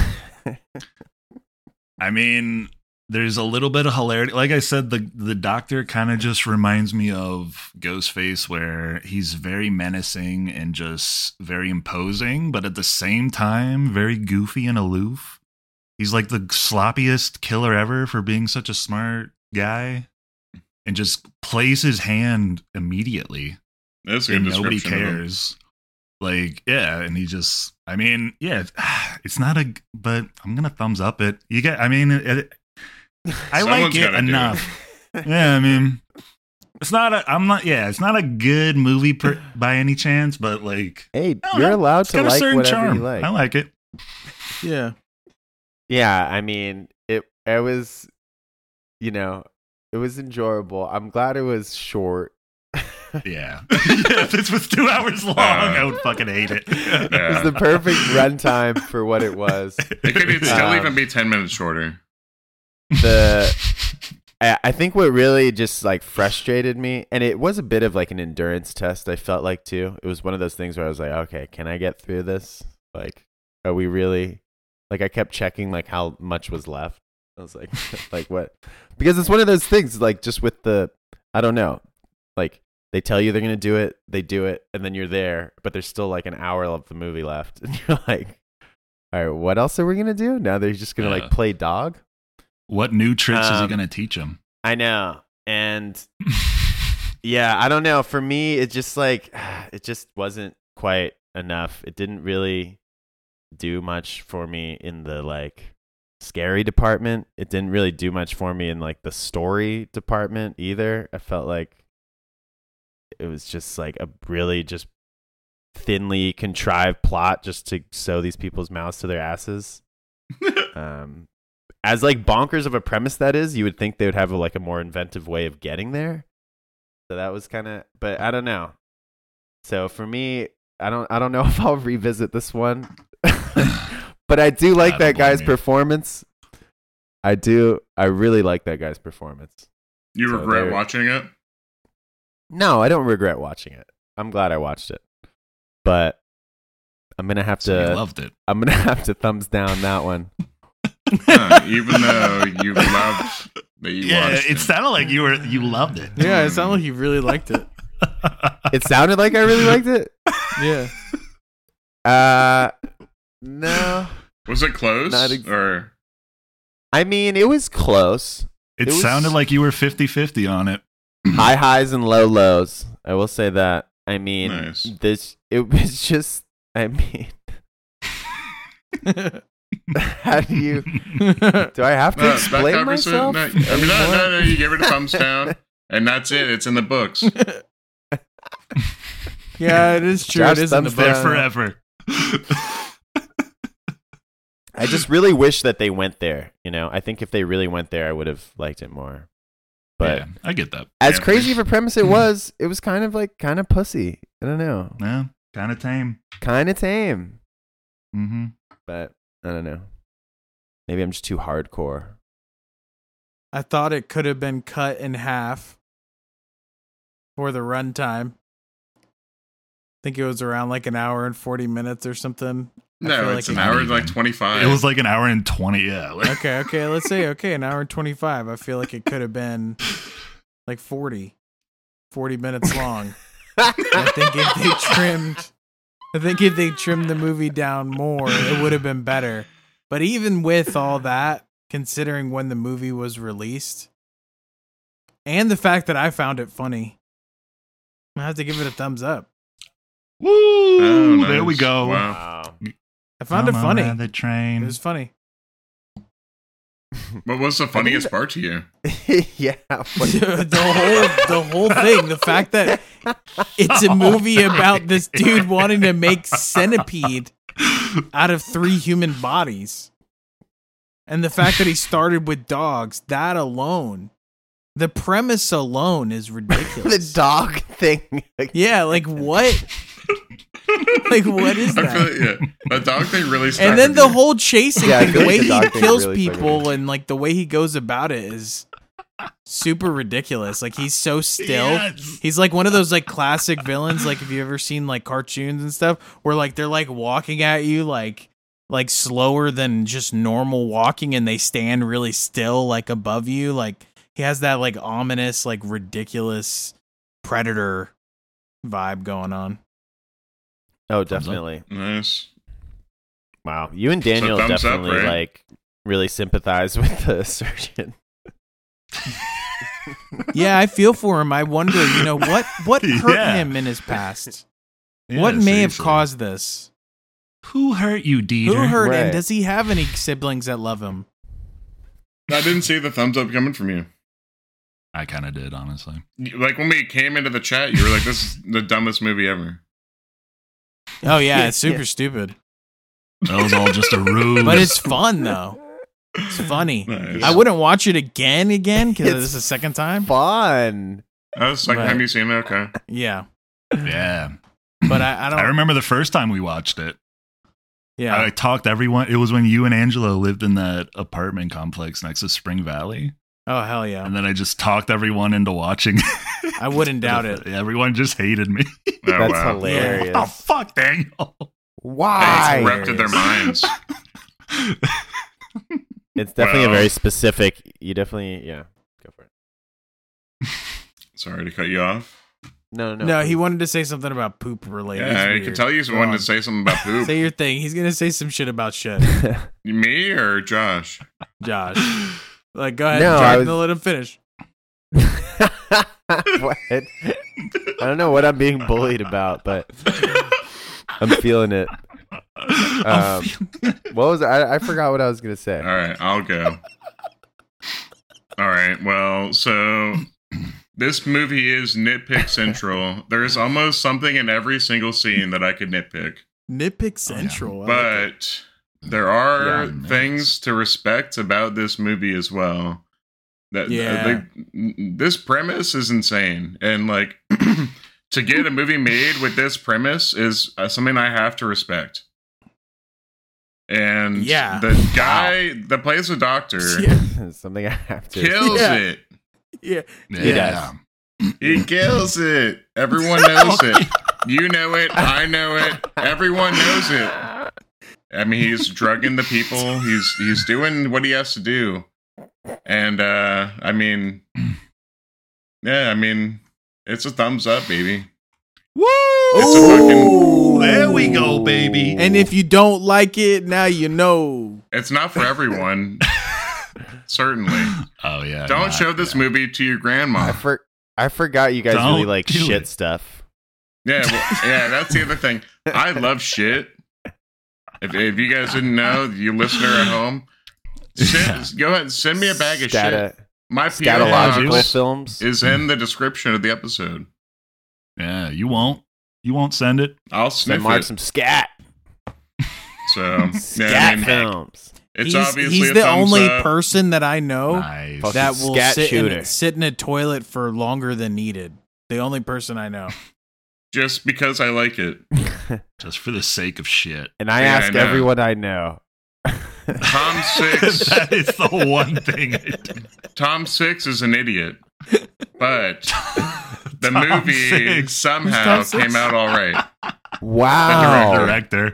I mean, there's a little bit of hilarity. Like I said, the doctor kind of just reminds me of Ghostface, where he's very menacing and just very imposing, but at the same time, very goofy and aloof. He's like the sloppiest killer ever for being such a smart guy, and just plays his hand immediately, that's a good and nobody description of him. cares. Like, yeah, and he just, I mean, yeah, it's not a, but I'm gonna thumbs up it. You get, I mean, I like Someone's it gotta do enough. Yeah, I mean, it's not a good movie by any chance, but like, Hey, I don't you're know. allowed It's to got a like certain whatever charm. you like. I like it. Yeah. Yeah, I mean, it was, it was enjoyable. I'm glad it was short. Yeah. If this was 2 hours long, I would fucking hate it. It was the perfect runtime for what it was. It could still Um, even be 10 minutes shorter. I think what really just like frustrated me, and it was a bit of like an endurance test, I felt like too. It was one of those things where I was like, okay, can I get through this? Like, are we really, like, I kept checking like how much was left. I was like, like what? Because it's one of those things, like just with I don't know, like They tell you they're gonna do it, they do it, and then you're there, but there's still like an hour of the movie left, and you're like, all right, what else are we gonna do? Now they're just gonna like play dog. What new tricks is he gonna teach him? I know, and yeah, I don't know. For me, it just wasn't quite enough. It didn't really do much for me in the like scary department. It didn't really do much for me in like the story department either. I felt like it was just like a really just thinly contrived plot just to sew these people's mouths to their asses. As like bonkers of a premise that is, you would think they would have a more inventive way of getting there. So that was kind of, but I don't know. So for me, I don't know if I'll revisit this one, but I do like that guy's performance. I really like that guy's performance. You regret watching it? No, I don't regret watching it. I'm glad I watched it, but I'm gonna have to. You loved it. I'm gonna have to thumbs down that one. Even though you loved that you watched it sounded like you loved it. Yeah, it sounded like you really liked it. It sounded like I really liked it. Yeah. No. Was it close? Or I mean, it was close. It sounded like you were 50-50 on it. High highs and low lows. I will say that. I mean, nice. It was just, I mean, how do you, do I have to explain myself? No, you gave it a thumbs down, and that's it. It's in the books. Yeah, it is true. Josh it is in the There book. forever. I just really wish that they went there. I think if they really went there, I would have liked it more. But yeah, I get that. as crazy of a premise it was kind of pussy. I don't know. Yeah, kind of tame. Kind of tame. Mm-hmm. But I don't know. Maybe I'm just too hardcore. I thought it could have been cut in half for the runtime. I think it was around like an hour and 40 minutes or something. No, it's an hour and like 25. It was like an hour and 20. Yeah. Okay. Let's say, an hour and 25. I feel like it could have been like 40 minutes long. I think if they trimmed the movie down more, it would have been better. But even with all that, considering when the movie was released, and the fact that I found it funny, I have to give it a thumbs up. Woo! Oh, nice. There we go. Wow. I found it funny. The train. It was funny. What was the funniest part to you? Yeah. the whole thing. The fact that it's a movie about this dude wanting to make Centipede out of 3 human bodies. And the fact that he started with dogs, that alone, the premise alone is ridiculous. The dog thing. Yeah, like what? Like what is that? I feel like, the dog thing really stuck And then with the you. whole chasing Yeah, I thing, feel the way like the he dog thing kills really stuck with people and like the way he goes about it is super ridiculous. Like he's so still. Yes. He's like one of those like classic villains. Like if you ever seen like cartoons and stuff, where like they're like walking at you like slower than just normal walking, and they stand really still like above you. Like he has that like ominous like ridiculous predator vibe going on. Oh, definitely. Nice. Wow. You and Daniel thumbs up, definitely right? like really sympathize with the surgeon. Yeah, I feel for him. I wonder, what hurt Yeah. him in his past? Yeah, What may have seriously. caused this? Who hurt you, Dieter? Who hurt Right. him? Does he have any siblings that love him? I didn't see the thumbs up coming from you. I kind of did, honestly. Like when we came into the chat, you were like, "This is the dumbest movie ever." Oh yeah, Yeah, it's super yeah. stupid. That was all just a ruse. But it's fun though. It's funny. Nice. I wouldn't watch it again because It's this is the second time. Fun. That was the second Right. time you seen it. Okay. Yeah, Yeah. but I don't. I remember the first time we watched it. Yeah, I talked everyone. It was when you and Angela lived in that apartment complex next to Spring Valley. oh hell yeah, And then I just talked everyone into watching. I wouldn't doubt it. Everyone just hated me. Oh, That's wow. hilarious. What the fuck, Daniel? Why? It's corrupted their minds. It's definitely a Well. very specific. You definitely, yeah. Go for it. Sorry to cut you off. No, he wanted to say something about poop related. Yeah, I can tell you wanted to say something about poop. Say your thing. He's gonna say some shit about shit. Me or Josh? Josh. Like, go ahead, No, Jack, I was- and let him finish. What? I don't know what I'm being bullied about, but I'm feeling it. What was I forgot what I was gonna say. All right, I'll go. All right, well, so this movie is nitpick central. There's almost something in every single scene that I could nitpick. Nitpick Central. I like it. But there are Yeah, things to respect about this movie as well. This premise is insane, and like to get a movie made with this premise is something I have to respect. And Yeah. the guy that plays the doctor Yeah. Something I have to. kills Yeah. it. Yeah. He does. He kills it. Everyone knows it. You know it. I know it. Everyone knows it. I mean, he's drugging the people. He's doing what he has to do. And I mean, yeah, I mean, it's a thumbs up, baby. Woo! It's a fucking. There we go, baby. And if you don't like it, now you know. It's not for everyone. Certainly. Oh yeah. Don't show this movie to your grandma. I forgot you guys Don't really like do shit it. stuff. Yeah, well, yeah, that's the other thing. I love shit. If you guys didn't know, you listener at home, go ahead and send me a bag of shit. My PO Scatological box films. is in the description of the episode. Yeah, you won't. You won't send it. I'll Send sniff Mark it. some scat. So Scat yeah, I mean, films. it's obviously he's a the thumbs only up. person that I know Nice. Fuck. that will Scat sit shooter. in a toilet for longer than needed. The only person I know. Just because I like it. Just for the sake of shit. And I Yeah, ask I know. everyone I know. Tom Six. That is the one thing I do. Tom Six is an idiot, but the Tom movie Six. somehow Tom Six? came out all right. Wow. Director.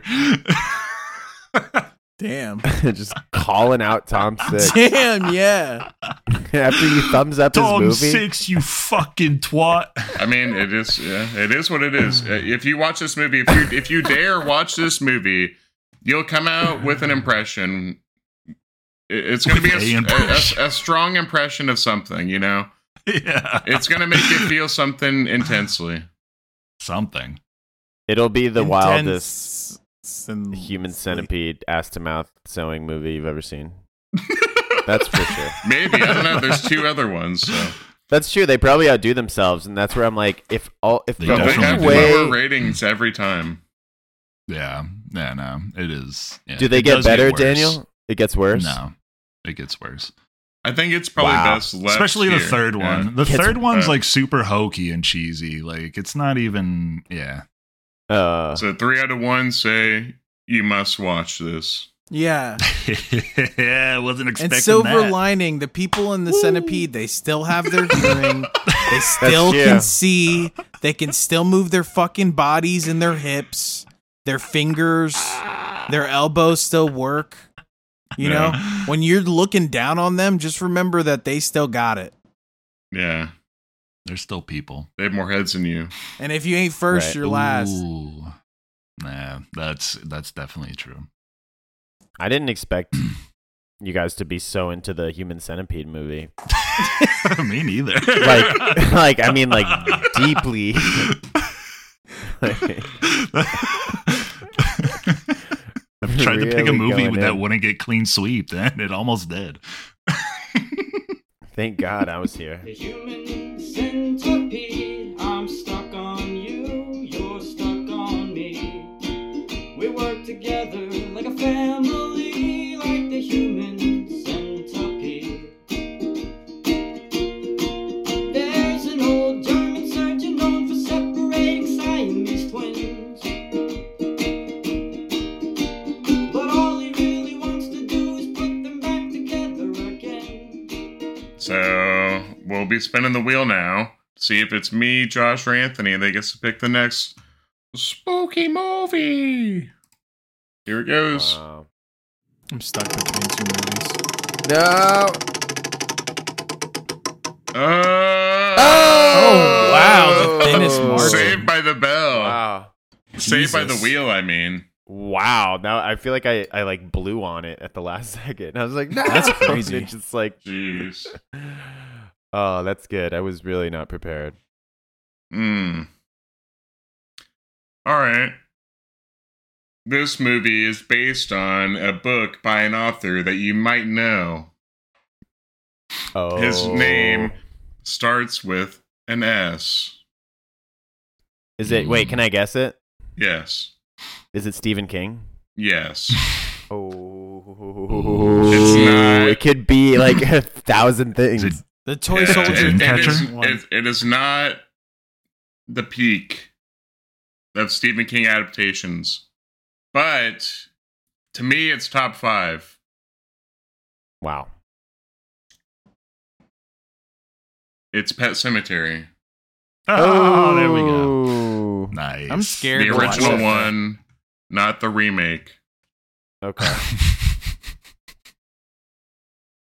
Damn. Just calling out Tom Six. Damn, yeah. After you thumbs up his Tom movie. 6, you fucking twat. I mean, it is what it is. If you watch this movie, if you dare watch this movie, you'll come out with an impression. It's going to be With a impression. a strong impression of something, you know? Yeah. It's going to make you feel something intensely. Something. It'll be the wildest Intense and human centipede ass to mouth sewing movie you've ever seen. That's for sure. Maybe. I don't know. There's two other ones. So. That's true. They probably outdo themselves, and that's where I'm like, if They the But they definitely have only way lower ratings every time. Yeah. Yeah, no. It is. Yeah. do they It get does better, worse. Daniel? It gets worse. No. It gets worse. I think it's probably Wow. best left Especially the here. third Yeah. one. The Gets- third one's uh, like super hokey and cheesy. Like it's not even. Yeah. So 3 out of 1 say you must watch this. Yeah. Yeah. I wasn't And expecting silver that. lining, the people in the centipede, they still have their hearing. They still true. can see. They can still move their fucking bodies and their hips, their fingers, their elbows still work. You Yeah. know, when you're looking down on them, just remember that they still got it. Yeah. They're still people. They have more heads than you. And if you ain't first, Right. you're last. Ooh. Nah, that's definitely true. I didn't expect you guys to be so into the human centipede movie. Me neither. Like I mean, like deeply. I'm trying to pick a Really movie going that in. wouldn't get clean sweeped, and it almost did. Thank God I was here. The human centipede, I'm stuck on you, you're stuck on me. We work together like a family, like the human centipede. There's an old German surgeon known for separating Siamese twins. But all he really wants to do is put them back together again. So we'll be spinning the wheel now. See if it's me, Josh, or Anthony. They get to pick the next spooky movie. Here it goes. Wow. I'm stuck between two movies. No. Oh, wow. Oh, the thinnest margin. Saved by the Bell. Wow. Saved by the Jesus. wheel, I mean. Wow. Now I feel like I like blew on it at the last second. I was like, no. That's crazy. It's just like, Jeez. oh, that's good. I was really not prepared. All right. This movie is based on a book by an author that you might know. Oh. His name starts with an S. Is it? Wait, can I guess it? Yes. Is it Stephen King? Yes. Oh. It's not. It could be like 1,000 things. Is it The toy Yeah, soldier it Dreamcatcher? is- one. it is not the peak of Stephen King adaptations. But to me, it's top 5. Wow. It's Pet Cemetery. Oh, there we go. go. Nice. I'm scared The to watch original it. one, not the remake. Okay.